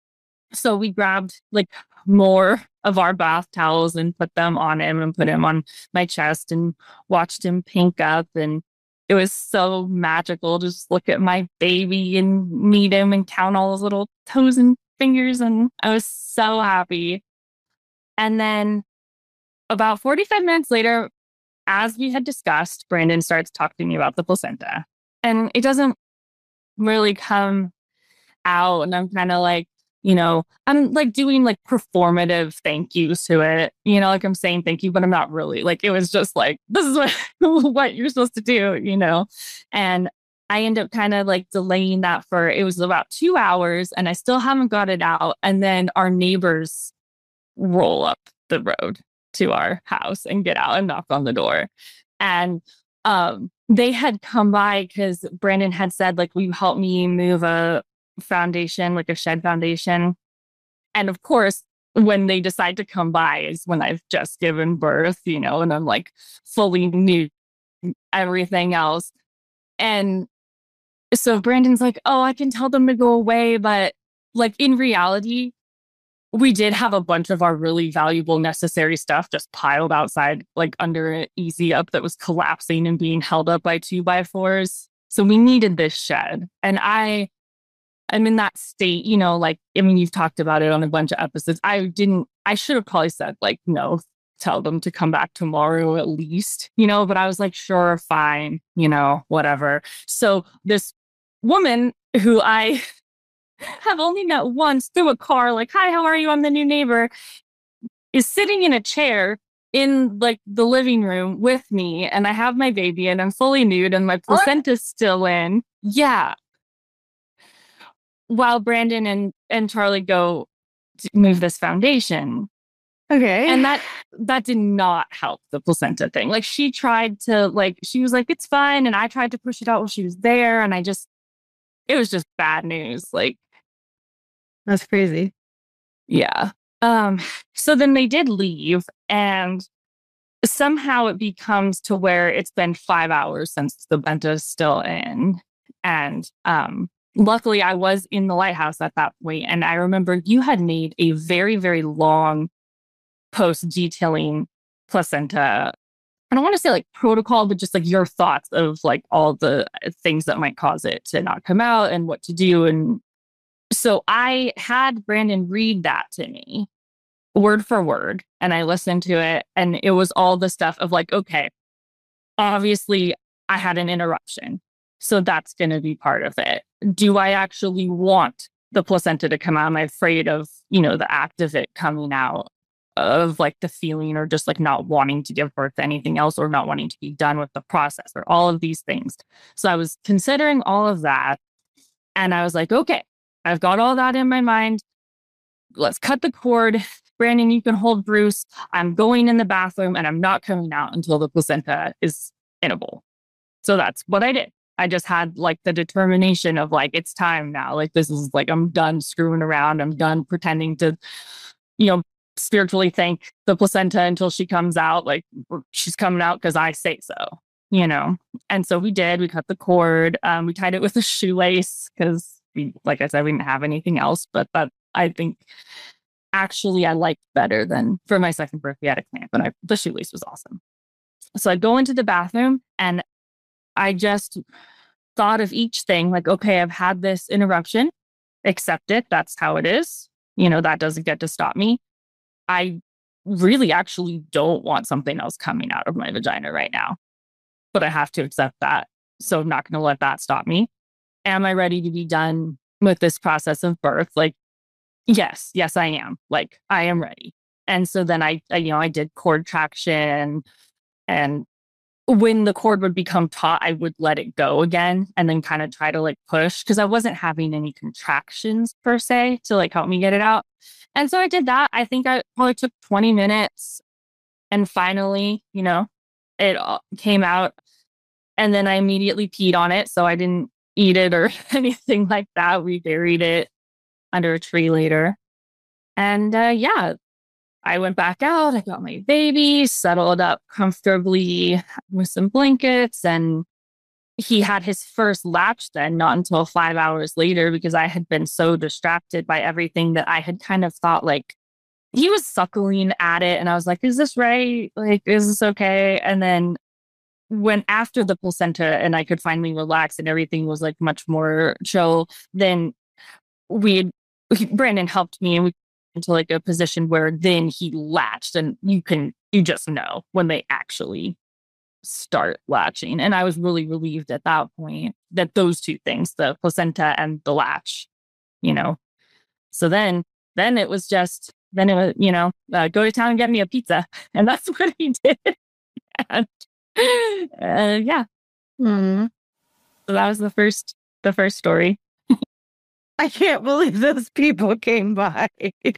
So we grabbed like more of our bath towels and put them on him and put him on my chest and watched him pink up. And it was so magical to just look at my baby and meet him and count all his little toes and fingers. And I was so happy. And then about forty-five minutes later, as we had discussed, Brandon starts talking to me about the placenta. And it doesn't really come out. And I'm kind of like, you know, I'm like doing like performative thank yous to it. You know, like I'm saying thank you, but I'm not really. Like it was just like, this is what, what you're supposed to do, you know? And I end up kind of like delaying that for, it was about two hours and I still haven't got it out. And then our neighbors roll up the road to our house and get out and knock on the door. And um, they had come by because Brandon had said, like, will you help me move a foundation, like a shed foundation? And of course, when they decide to come by is when I've just given birth, you know, and I'm like fully new everything else. And so Brandon's like, oh, I can tell them to go away. But like in reality, we did have a bunch of our really valuable, necessary stuff just piled outside, like under an easy up that was collapsing and being held up by two by fours. So we needed this shed. And I I'm in that state, you know, like, I mean, you've talked about it on a bunch of episodes. I didn't, I should have probably said, like, no, tell them to come back tomorrow at least, you know, but I was like, sure, fine, you know, whatever. So this woman who I have only met once through a car, like, hi, how are you? I'm the new neighbor, is sitting in a chair in like the living room with me. And I have my baby and I'm fully nude and my placenta's still in. Yeah. While Brandon and, and Charlie go to move this foundation. Okay. And that that did not help the placenta thing. Like she tried to like, she was like, it's fine. And I tried to push it out while she was there. And I just, it was just bad news. Like, that's crazy. Yeah. Um, so then they did leave and somehow it becomes to where it's been five hours since the placenta is still in. And um, luckily I was in the lighthouse at that point. And I remember you had made a very, very long post detailing placenta. I don't want to say like protocol, but just like your thoughts of like all the things that might cause it to not come out and what to do. And so I had Brandon read that to me word for word, and I listened to it, and it was all the stuff of like, okay, obviously I had an interruption, so that's going to be part of it. Do I actually want the placenta to come out? Am I afraid of, you know, the act of it coming out, of like the feeling, or just like not wanting to give birth to anything else, or not wanting to be done with the process, or all of these things. So I was considering all of that, and I was like, okay, I've got all that in my mind. Let's cut the cord. Brandon, you can hold Bruce. I'm going in the bathroom and I'm not coming out until the placenta is in a bowl. So that's what I did. I just had like the determination of like, it's time now. Like, this is like, I'm done screwing around. I'm done pretending to, you know, spiritually thank the placenta until she comes out. Like, she's coming out because I say so, you know? And so we did. We cut the cord. Um, we tied it with a shoelace because, we, like I said, we didn't have anything else. But that, I think, actually I liked better than for my second birth, we had a clamp, and I, the shoelace was awesome. So I go into the bathroom and I just thought of each thing like, okay, I've had this interruption, accept it. That's how it is. You know, that doesn't get to stop me. I really actually don't want something else coming out of my vagina right now, but I have to accept that. So I'm not going to let that stop me. Am I ready to be done with this process of birth? Like, Yes, yes, I am. Like, I am ready. And so then I, I, you know, I did cord traction, and when the cord would become taut, I would let it go again and then kind of try to like push, because I wasn't having any contractions per se to like help me get it out. And so I did that. I think I probably took twenty minutes, and finally, you know, it all came out, and then I immediately peed on it. So I didn't eat it or anything like that. We buried it under a tree later. And uh, yeah, I went back out. I got my baby, settled up comfortably with some blankets. And he had his first latch then, not until five hours later, because I had been so distracted by everything that I had kind of thought like he was suckling at it. And I was like, is this right? Like, is this okay? And then when after the placenta and I could finally relax and everything was like much more chill, then we Brandon helped me, and we into like a position where then he latched, and you can you just know when they actually start latching. And I was really relieved at that point that those two things, the placenta and the latch, you know. So then then it was just then it was, you know, uh, go to town and get me a pizza, and that's what he did. And uh, yeah, mm. So that was the first the first story. I can't believe those people came by.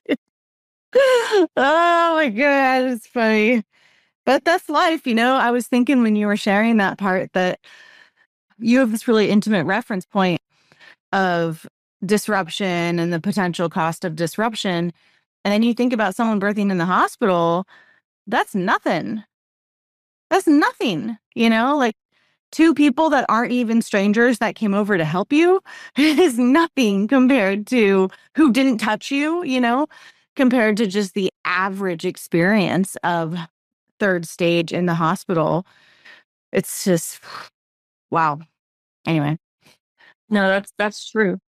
Oh my God, it's funny. But that's life, you know? I was thinking when you were sharing that part that you have this really intimate reference point of disruption and the potential cost of disruption. And then you think about someone birthing in the hospital, that's nothing. That's nothing, you know? Like, two people that aren't even strangers that came over to help you is nothing compared to who didn't touch you, you know, compared to just the average experience of third stage in the hospital. It's just, wow. Anyway. No, that's, that's true.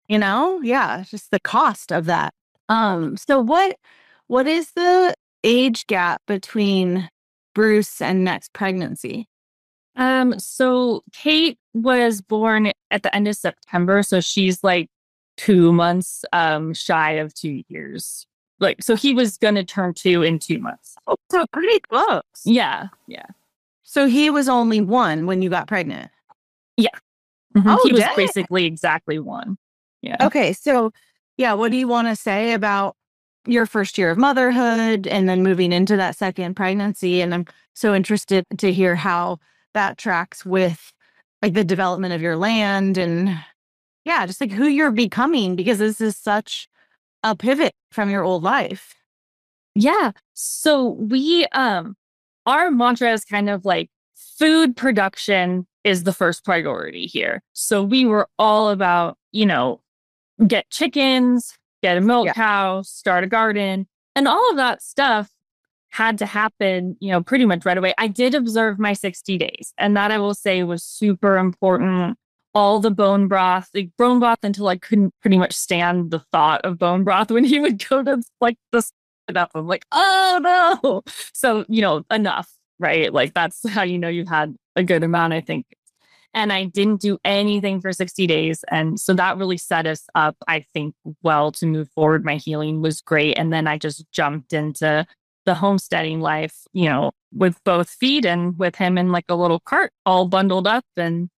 you know? Yeah, just the cost of that. Um, so what what is the age gap between Bruce and next pregnancy? Um, so Kate was born at the end of September, so she's like two months um shy of two years. Like, so he was gonna turn two in two months. Oh, so pretty close. Yeah, yeah. So he was only one when you got pregnant? Yeah. Mm-hmm. Oh, he was dang. basically exactly one. Yeah. Okay, so yeah, what do you want to say about your first year of motherhood and then moving into that second pregnancy? And I'm so interested to hear how that tracks with like the development of your land and yeah, just like who you're becoming, because this is such a pivot from your old life. Yeah. So we, um, our mantra is kind of like food production is the first priority here. So we were all about, you know, get chickens, get a milk Yeah. cow, start a garden, and all of that stuff had to happen, you know, pretty much right away. I did observe my sixty days, and that I will say was super important. All the bone broth, like bone broth until I couldn't pretty much stand the thought of bone broth when he would go to like this up. I'm like, oh no. So, you know, enough, right? Like that's how you know you've had a good amount, I think. And I didn't do anything for sixty days. And so that really set us up, I think, well to move forward. My healing was great. And then I just jumped into the homesteading life, you know, with both feet and with him in like a little cart all bundled up. And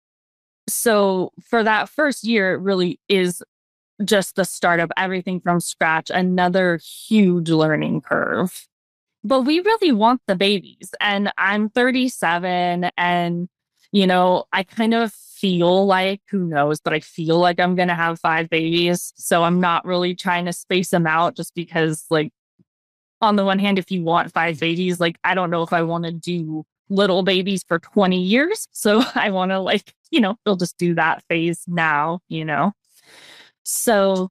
so for that first year, it really is just the start of everything from scratch, another huge learning curve. But we really want the babies. And I'm thirty-seven and, you know, I kind of feel like, who knows, but I feel like I'm going to have five babies. So I'm not really trying to space them out just because, like, on the one hand, if you want five babies, like, I don't know if I want to do little babies for twenty years. So I want to, like, you know, we'll just do that phase now, you know? So,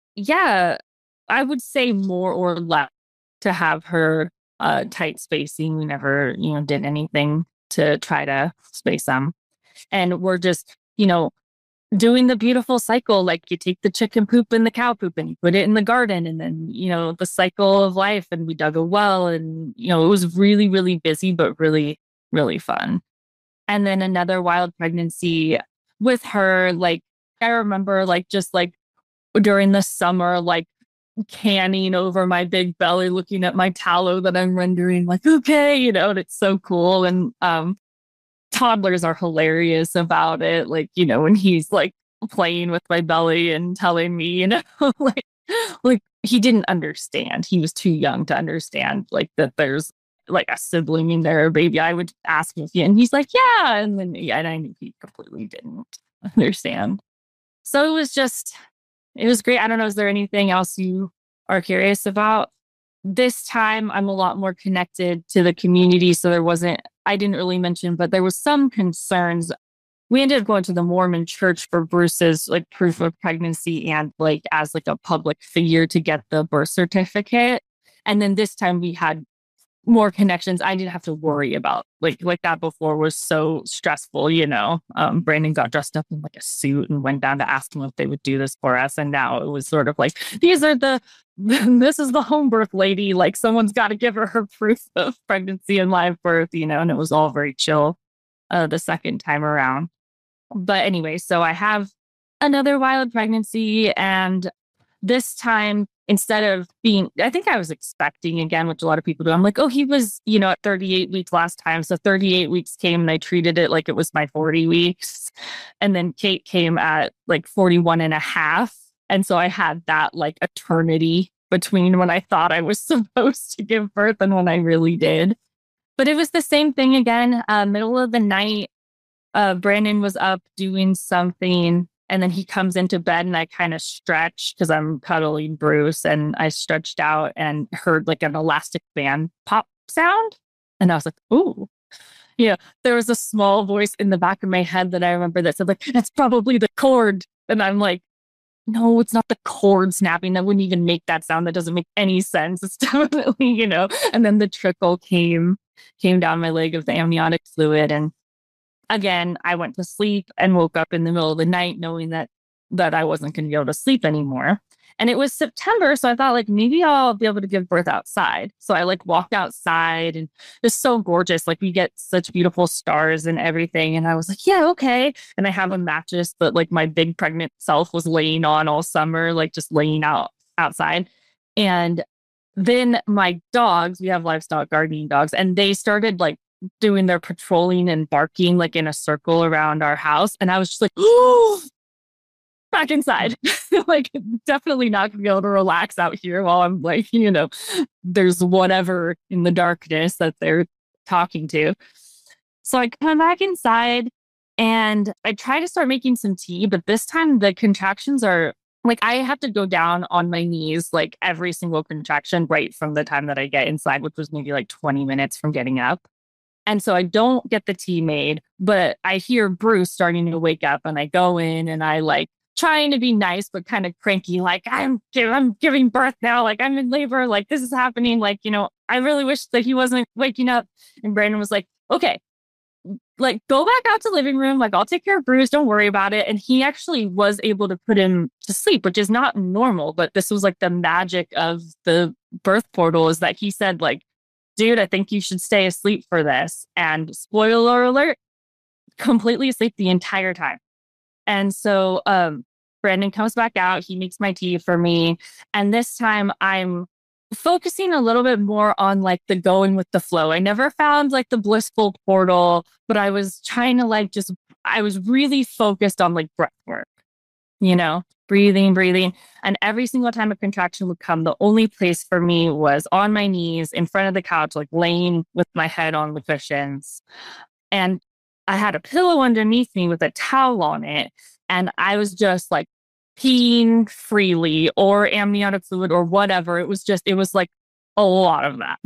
yeah, I would say more or less to have her uh, tight spacing. We never, you know, did anything to try to space them. And we're just, you know, doing the beautiful cycle. Like you take the chicken poop and the cow poop and you put it in the garden and then, you know, the cycle of life. And we dug a well and, you know, it was really, really busy, but really, really fun. And then another wild pregnancy with her. Like, I remember like, just like during the summer, like canning over my big belly, looking at my tallow that I'm rendering, like, okay, you know, and it's so cool. And, um, toddlers are hilarious about it. Like, you know, when he's like playing with my belly and telling me, you know, like, like he didn't understand. He was too young to understand like that there's like a sibling in there, a baby. I would ask him, and he's like, yeah. And then, yeah, and I knew he completely didn't understand. So it was just, it was great. I don't know. Is there anything else you are curious about? This time I'm a lot more connected to the community. So there wasn't, I didn't really mention, but there was some concerns. We ended up going to the Mormon church for Bruce's like proof of pregnancy and like as like a public figure to get the birth certificate. And then this time we had more connections. I didn't have to worry about like like that before was so stressful, you know. Um, Brandon got dressed up in like a suit and went down to ask them if they would do this for us. And now it was sort of like, these are the, this is the home birth lady. Like someone's got to give her her proof of pregnancy and live birth, you know, and it was all very chill uh, the second time around. But anyway, so I have another wild pregnancy and this time, instead of being, I think I was expecting again, which a lot of people do. I'm like, oh, he was, you know, at thirty-eight weeks last time. So thirty-eight weeks came and I treated it like it was my forty weeks. And then Kate came at like forty-one and a half. And so I had that like eternity between when I thought I was supposed to give birth and when I really did. But it was the same thing again, uh, middle of the night. Uh, Brandon was up doing something. And then he comes into bed and I kind of stretch because I'm cuddling Bruce and I stretched out and heard like an elastic band pop sound. And I was like, ooh, yeah, there was a small voice in the back of my head that I remember that said like, that's probably the cord. And I'm like, no, it's not the cord snapping. That wouldn't even make that sound. That doesn't make any sense. It's definitely, you know, and then the trickle came, came down my leg of the amniotic fluid. And again, I went to sleep and woke up in the middle of the night knowing that that I wasn't going to be able to sleep anymore. And it was September. So I thought like, maybe I'll be able to give birth outside. So I like walked outside and it's so gorgeous. Like we get such beautiful stars and everything. And I was like, yeah, okay. And I have a mattress that like my big pregnant self was laying on all summer, like just laying out outside. And then my dogs, we have livestock gardening dogs, and they started like doing their patrolling and barking like in a circle around our house. And I was just like, oh, back inside. Like, definitely not gonna be able to relax out here while I'm like, you know, there's whatever in the darkness that they're talking to. So I come back inside and I try to start making some tea, but this time the contractions are like, I have to go down on my knees like every single contraction right from the time that I get inside, which was maybe like twenty minutes from getting up. And so I don't get the tea made, but I hear Bruce starting to wake up and I go in and I like trying to be nice, but kind of cranky. Like I'm, I'm giving birth now. Like I'm in labor. Like this is happening. Like, you know, I really wish that he wasn't waking up. And Brandon was like, okay, like go back out to living room. Like I'll take care of Bruce. Don't worry about it. And he actually was able to put him to sleep, which is not normal. But this was like the magic of the birth portal is that he said like, dude, I think you should stay asleep for this. And spoiler alert, completely asleep the entire time. And so um, Brandon comes back out. He makes my tea for me. And this time I'm focusing a little bit more on like the going with the flow. I never found like the blissful portal, but I was trying to like just, I was really focused on like breath work, you know, breathing, breathing. And every single time a contraction would come, the only place for me was on my knees in front of the couch, like laying with my head on the cushions. And I had a pillow underneath me with a towel on it. And I was just like peeing freely or amniotic fluid or whatever. It was just, it was like a lot of that.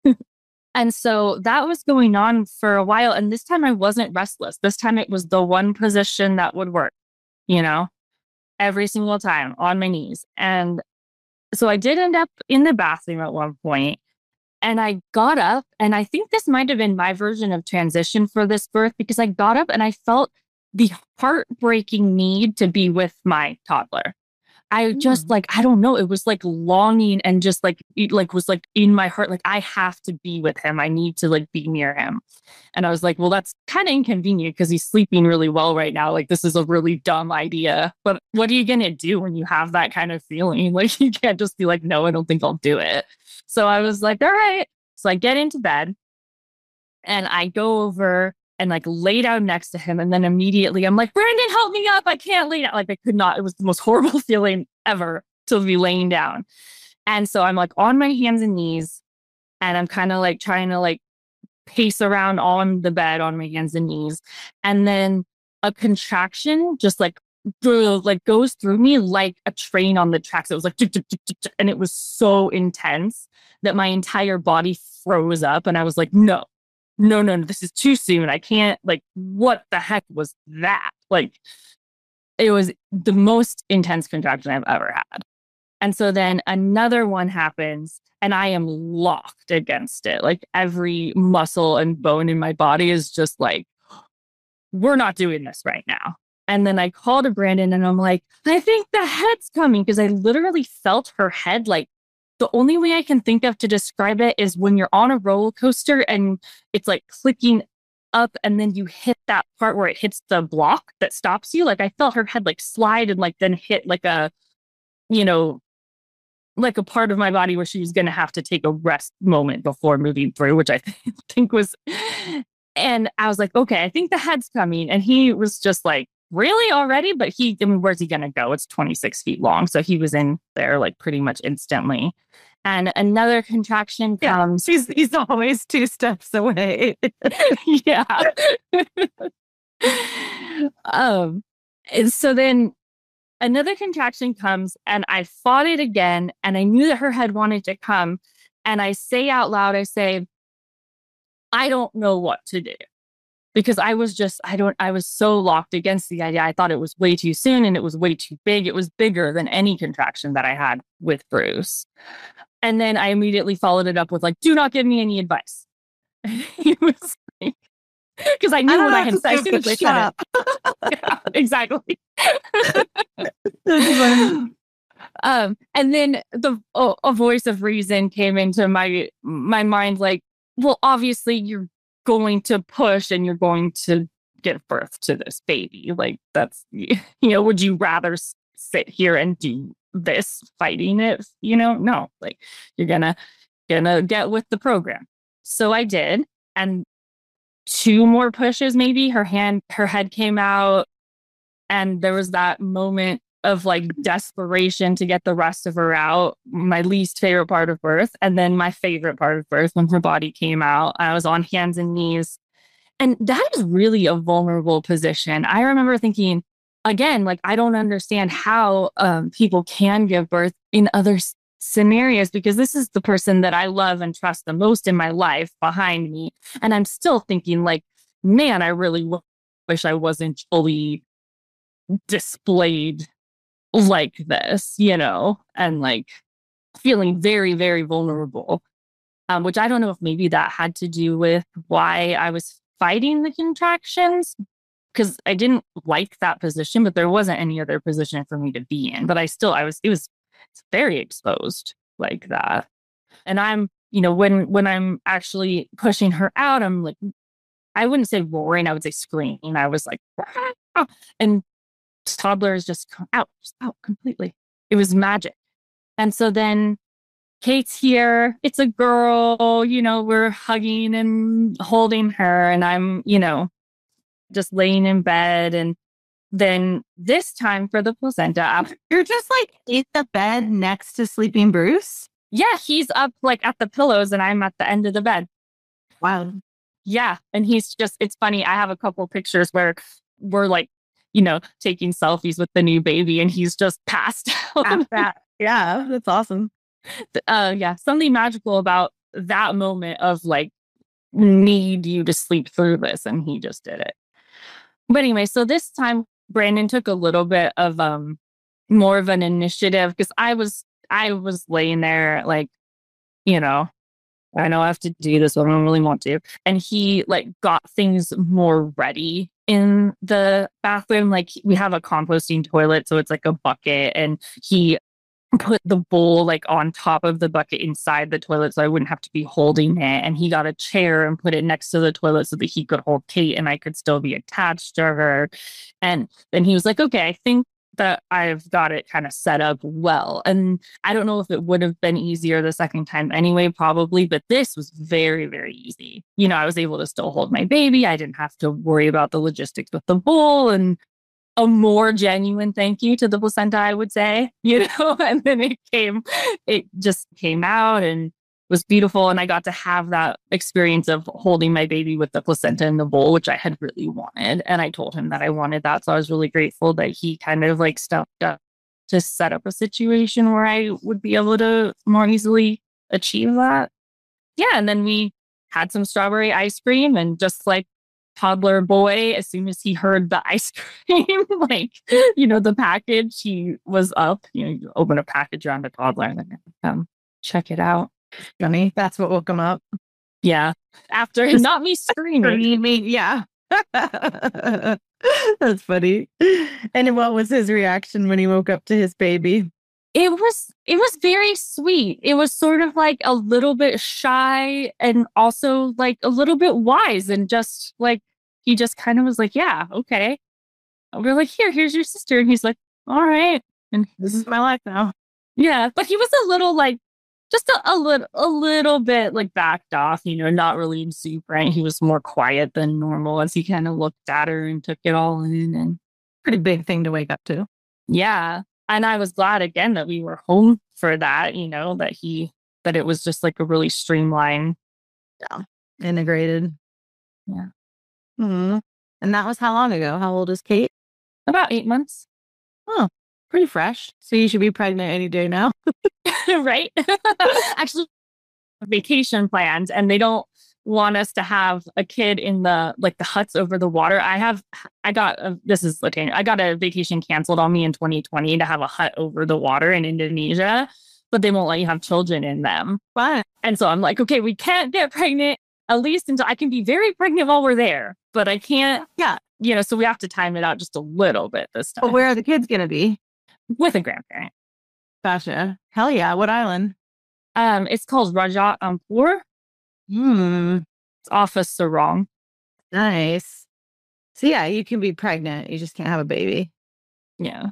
And so that was going on for a while. And this time I wasn't restless. This time it was the one position that would work, you know, every single time on my knees. And so I did end up in the bathroom at one point. And I got up, and I think this might have been my version of transition for this birth because I got up and I felt the heartbreaking need to be with my toddler. I just mm. like, I don't know. It was like longing and just like, it like was like in my heart, like I have to be with him. I need to like be near him. And I was like, well, that's kind of inconvenient because he's sleeping really well right now. Like this is a really dumb idea, but what are you going to do when you have that kind of feeling? Like you can't just be like, no, I don't think I'll do it. So I was like, all right. So I get into bed and I go over and like lay down next to him. And then immediately I'm like, Brandon, help me up. I can't lay down. Like I could not. It was the most horrible feeling ever to be laying down. And so I'm like on my hands and knees and I'm kind of like trying to like pace around on the bed on my hands and knees. And then a contraction just like, like goes through me like a train on the tracks. It was like, and it was so intense that my entire body froze up. And I was like, no. No, no, no, this is too soon. I can't, like, what the heck was that? Like, it was the most intense contraction I've ever had. And so then another one happens and I am locked against it. Like every muscle and bone in my body is just like, we're not doing this right now. And then I call to Brandon and I'm like, I think the head's coming because I literally felt her head like, the only way I can think of to describe it is when you're on a roller coaster and it's like clicking up and then you hit that part where it hits the block that stops you. Like I felt her head like slide and like then hit like a, you know, like a part of my body where she was going to have to take a rest moment before moving through, which I th- think was, and I was like, okay, I think the head's coming. And he was just like, really already? But he, I mean, where's he going to go? It's twenty-six feet long. So he was in there like pretty much instantly. And another contraction comes. Yeah, he's, he's always two steps away. Yeah. um. And so then another contraction comes and I fought it again. And I knew that her head wanted to come. And I say out loud, I say, I don't know what to do. Because I was just, I don't, I was so locked against the idea. I thought it was way too soon and it was way too big. It was bigger than any contraction that I had with Bruce. And then I immediately followed it up with like, do not give me any advice. He was like, Because I knew I don't when know I if had to sex, say, but they shut said up. it. Yeah, exactly. That's funny. Um, and then the oh, a voice of reason came into my my mind, like, well, obviously you're going to push and you're going to give birth to this baby. Like that's you know, would you rather s- sit here and do this fighting it? You know, no, like you're gonna gonna get with the program. So I did, and two more pushes, maybe her hand, her head came out, and there was that moment of like desperation to get the rest of her out. My least favorite part of birth. And then my favorite part of birth when her body came out. I was on hands and knees. And that is really a vulnerable position. I remember thinking, again, like, I don't understand how um, people can give birth in other s- scenarios because this is the person that I love and trust the most in my life behind me. And I'm still thinking, like, man, I really w- wish I wasn't fully displayed like this, you know, and like feeling very, very vulnerable. Um, which I don't know if maybe that had to do with why I was fighting the contractions because I didn't like that position, but there wasn't any other position for me to be in. But I still, I was, it was very exposed like that. And I'm, you know, when when I'm actually pushing her out, I'm like, I wouldn't say roaring, I would say screaming. I was like, "Ah!" And toddler is just out, just out completely. It was magic. And so then Kate's here. It's a girl, you know, we're hugging and holding her. And I'm, you know, just laying in bed. And then this time for the placenta, after, You're just like in the bed next to sleeping Bruce. yeah, he's up like at the pillows and I'm at the end of the bed. Wow. Yeah. And he's just, it's funny. I have a couple pictures where we're like, you know, taking selfies with the new baby and he's just passed out. After that. Yeah, that's awesome. uh yeah, something magical about that moment of like need you to sleep through this and he just did it. But anyway, so this time Brandon took a little bit of um more of an initiative because I was I was laying there like, you know, I know I have to do this, but I don't really want to. And he like got things more ready in the bathroom. Like we have a composting toilet, so it's like a bucket, and he put the bowl like on top of the bucket inside the toilet so I wouldn't have to be holding it. And he got a chair and put it next to the toilet so that he could hold Kate and I could still be attached to her. And then he was like, okay, I think that I've got it kind of set up well. And I don't know if it would have been easier the second time anyway, probably, but this was very, very easy. You know, I was able to still hold my baby. I didn't have to worry about the logistics with the bowl and a more genuine thank you to the placenta, I would say, you know, and then it came, it just came out and was beautiful. And I got to have that experience of holding my baby with the placenta in the bowl, which I had really wanted. And I told him that I wanted that. So I was really grateful that he kind of like stepped up to set up a situation where I would be able to more easily achieve that. Yeah. And then we had some strawberry ice cream and just like toddler boy, as soon as he heard the ice cream, like, you know, the package, he was up. You know, you open a package around a toddler and then um, check it out. Funny. That's what woke him up. Yeah. After Just not me screaming. Screaming. Yeah. That's funny. And what was his reaction when he woke up to his baby? It was it was very sweet. It was sort of like a little bit shy and also like a little bit wise and just like he just kind of was like, yeah, okay. And we're like, here, here's your sister. And he's like, all right. And This is my life now. yeah, but he was a little like just a, a little a little bit like backed off, you know, not really super. He was more quiet than normal as he kind of looked at her and took it all in. And Pretty big thing to wake up to. yeah. And I was glad again that we were home for that, you know, that he that it was just like a really streamlined. Integrated. Yeah. Mhm. And that was how long ago? How old is Kate? About eight months. Oh, pretty fresh. So you should be pregnant any day now. Right? Actually, vacation plans and they don't want us to have a kid in the like the huts over the water. I have I got a, this is Latanya. I got a vacation canceled on me in twenty twenty to have a hut over the water in Indonesia, but they won't let you have children in them. Fun. And so I'm like, okay, we can't get pregnant at least until I can be very pregnant while we're there, but I can't. Yeah. You know, so we have to time it out just a little bit this time. But where are the kids going to be? With a grandparent. Gotcha. Hell yeah. What island? Um, it's called Rajat Ampur. Hmm. It's off of Sarong. Nice. So yeah, you can be pregnant. You just can't have a baby. Yeah.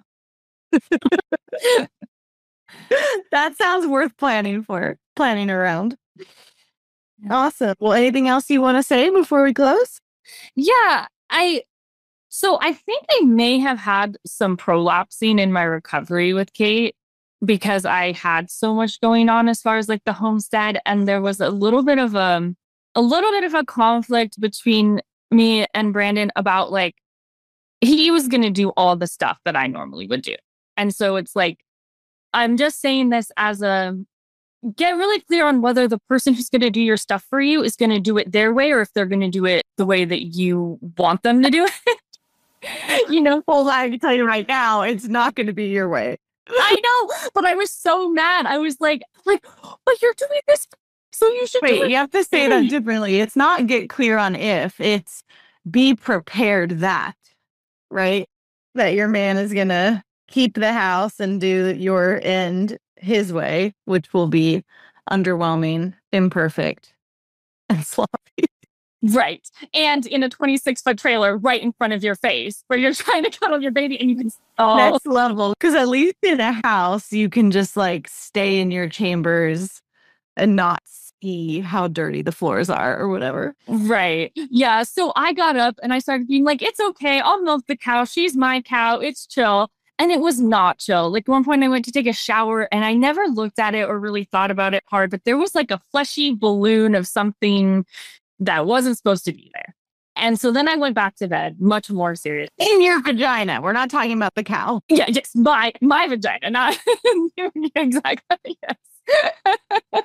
That sounds worth planning for, planning around. Awesome. Well, anything else you want to say before we close? Yeah, I, so I think I may have had some prolapsing in my recovery with Kate because I had so much going on as far as like the homestead. And there was a little bit of a, a little bit of a conflict between me and Brandon about like, he was going to do all the stuff that I normally would do. And so it's like, I'm just saying this as a, get really clear on whether the person who's going to do your stuff for you is going to do it their way or if they're going to do it the way that you want them to do it. You know? Well, I can tell you right now, it's not going to be your way. I know, but I was so mad. I was like, like, but you're doing this, so you should Wait, do it. you have to say that differently. It's not get clear on if, it's be prepared that, right? That your man is going to keep the house and do your end his way, which will be underwhelming, imperfect, and sloppy. Right. And in a twenty-six foot trailer right in front of your face where you're trying to cuddle your baby and you can, oh. Next level. Because at least in a house, you can just like stay in your chambers and not see how dirty the floors are or whatever. Right. Yeah. So I got up and I started being like, it's okay. I'll milk the cow. She's my cow. It's chill. And it was not chill. Like at one point I went to take a shower and I never looked at it or really thought about it hard, but there was like a fleshy balloon of something that wasn't supposed to be there. And so then I went back to bed, much more serious. In your vagina. We're not talking about the cow. Yeah, just my my vagina, not exactly. Yes.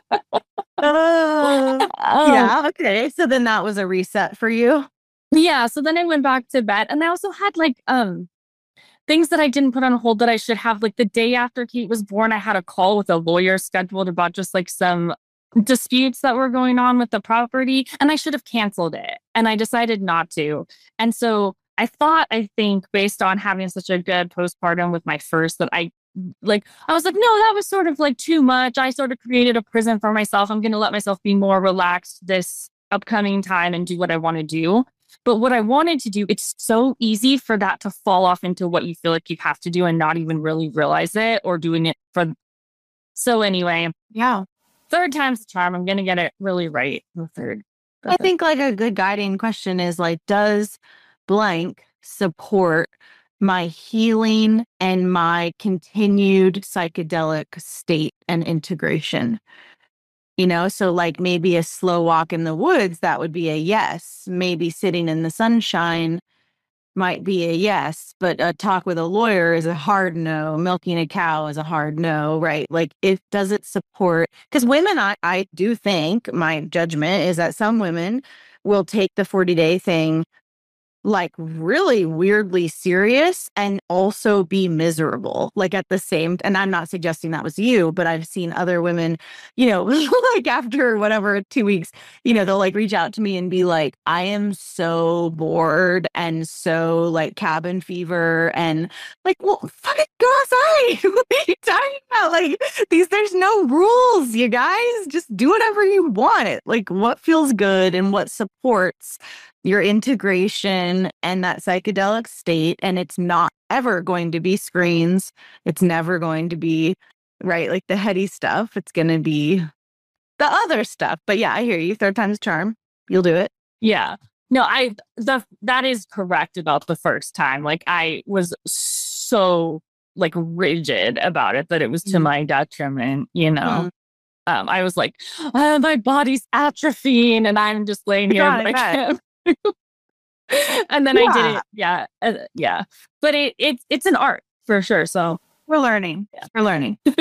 uh, um, yeah. Okay. So then that was a reset for you. Yeah. So then I went back to bed, and I also had like um things that I didn't put on hold that I should have. Like the day after Kate was born, I had a call with a lawyer scheduled about just like some disputes that were going on with the property, and I should have canceled it. And I decided not to. And so I thought, I think, based on having such a good postpartum with my first, that I like, I was like, no, that was sort of like too much. I sort of created a prison for myself. I'm going to let myself be more relaxed this upcoming time and do what I want to do. But what I wanted to do, it's so easy for that to fall off into what you feel like you have to do and not even really realize it or doing it for. So anyway, yeah. Third time's the charm. I'm going to get it really right. The third. The I third. think like a good guiding question is like, does blank support my healing and my continued psychedelic state and integration? You know, so like maybe a slow walk in the woods, that would be a yes. Maybe sitting in the sunshine might be a yes, but a talk with a lawyer is a hard no. Milking a cow is a hard no, right? Like it does it support, because women, I, I do think my judgment is that some women will take the forty day thing like really weirdly serious and also be miserable, like at the same. And I'm not suggesting that was you, but I've seen other women, you know, like after whatever, two weeks, you know, they'll like reach out to me and be like, I am so bored and so like cabin fever and like, well, fucking go outside. What are you talking about? Like these, there's no rules, you guys. Just do whatever you want. Like what feels good and what supports your integration and that psychedelic state. And it's not ever going to be screens. It's never going to be, right, like the heady stuff. It's going to be the other stuff. But yeah, I hear you. Third time's charm. You'll do it. Yeah. No, I, the, that is correct about the first time. Like I was so like rigid about it that it was to mm. my detriment, you know? Mm. Um, I was like, oh, my body's atrophying and I'm just laying here. God, but I can't. And then yeah. I did it. Yeah. Uh, yeah. But it, it, it's an art for sure. So we're learning. Yeah. We're learning. All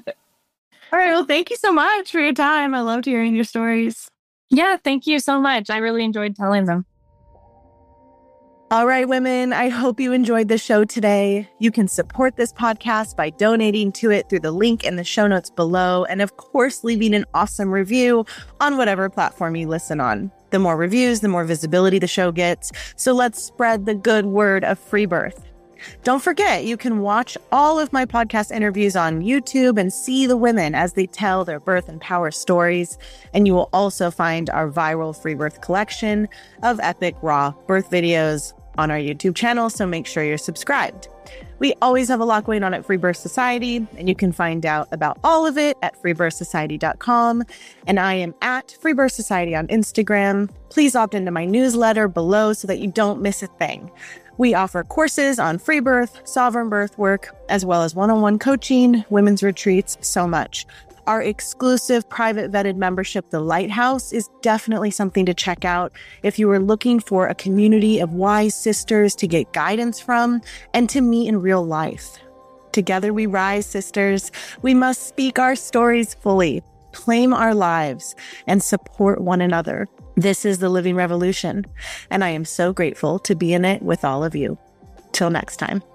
right. Well, thank you so much for your time. I loved hearing your stories. Yeah. Thank you so much. I really enjoyed telling them. All right, women, I hope you enjoyed the show today. You can support this podcast by donating to it through the link in the show notes below. And of course, leaving an awesome review on whatever platform you listen on. The more reviews, the more visibility the show gets. So let's spread the good word of free birth. Don't forget, you can watch all of my podcast interviews on YouTube and see the women as they tell their birth and power stories. And you will also find our viral free birth collection of epic raw birth videos on our YouTube channel, so make sure you're subscribed. We always have a lot going on at Free Birth Society, and you can find out about all of it at free birth society dot com. And I am at Free Birth Society on Instagram. Please opt into my newsletter below so that you don't miss a thing. We offer courses on free birth, sovereign birth work, as well as one-on-one coaching, women's retreats, so much. Our exclusive private vetted membership, The Lighthouse, is definitely something to check out if you are looking for a community of wise sisters to get guidance from and to meet in real life. Together we rise, sisters. We must speak our stories fully, claim our lives, and support one another. This is the Living Revolution, and I am so grateful to be in it with all of you. Till next time.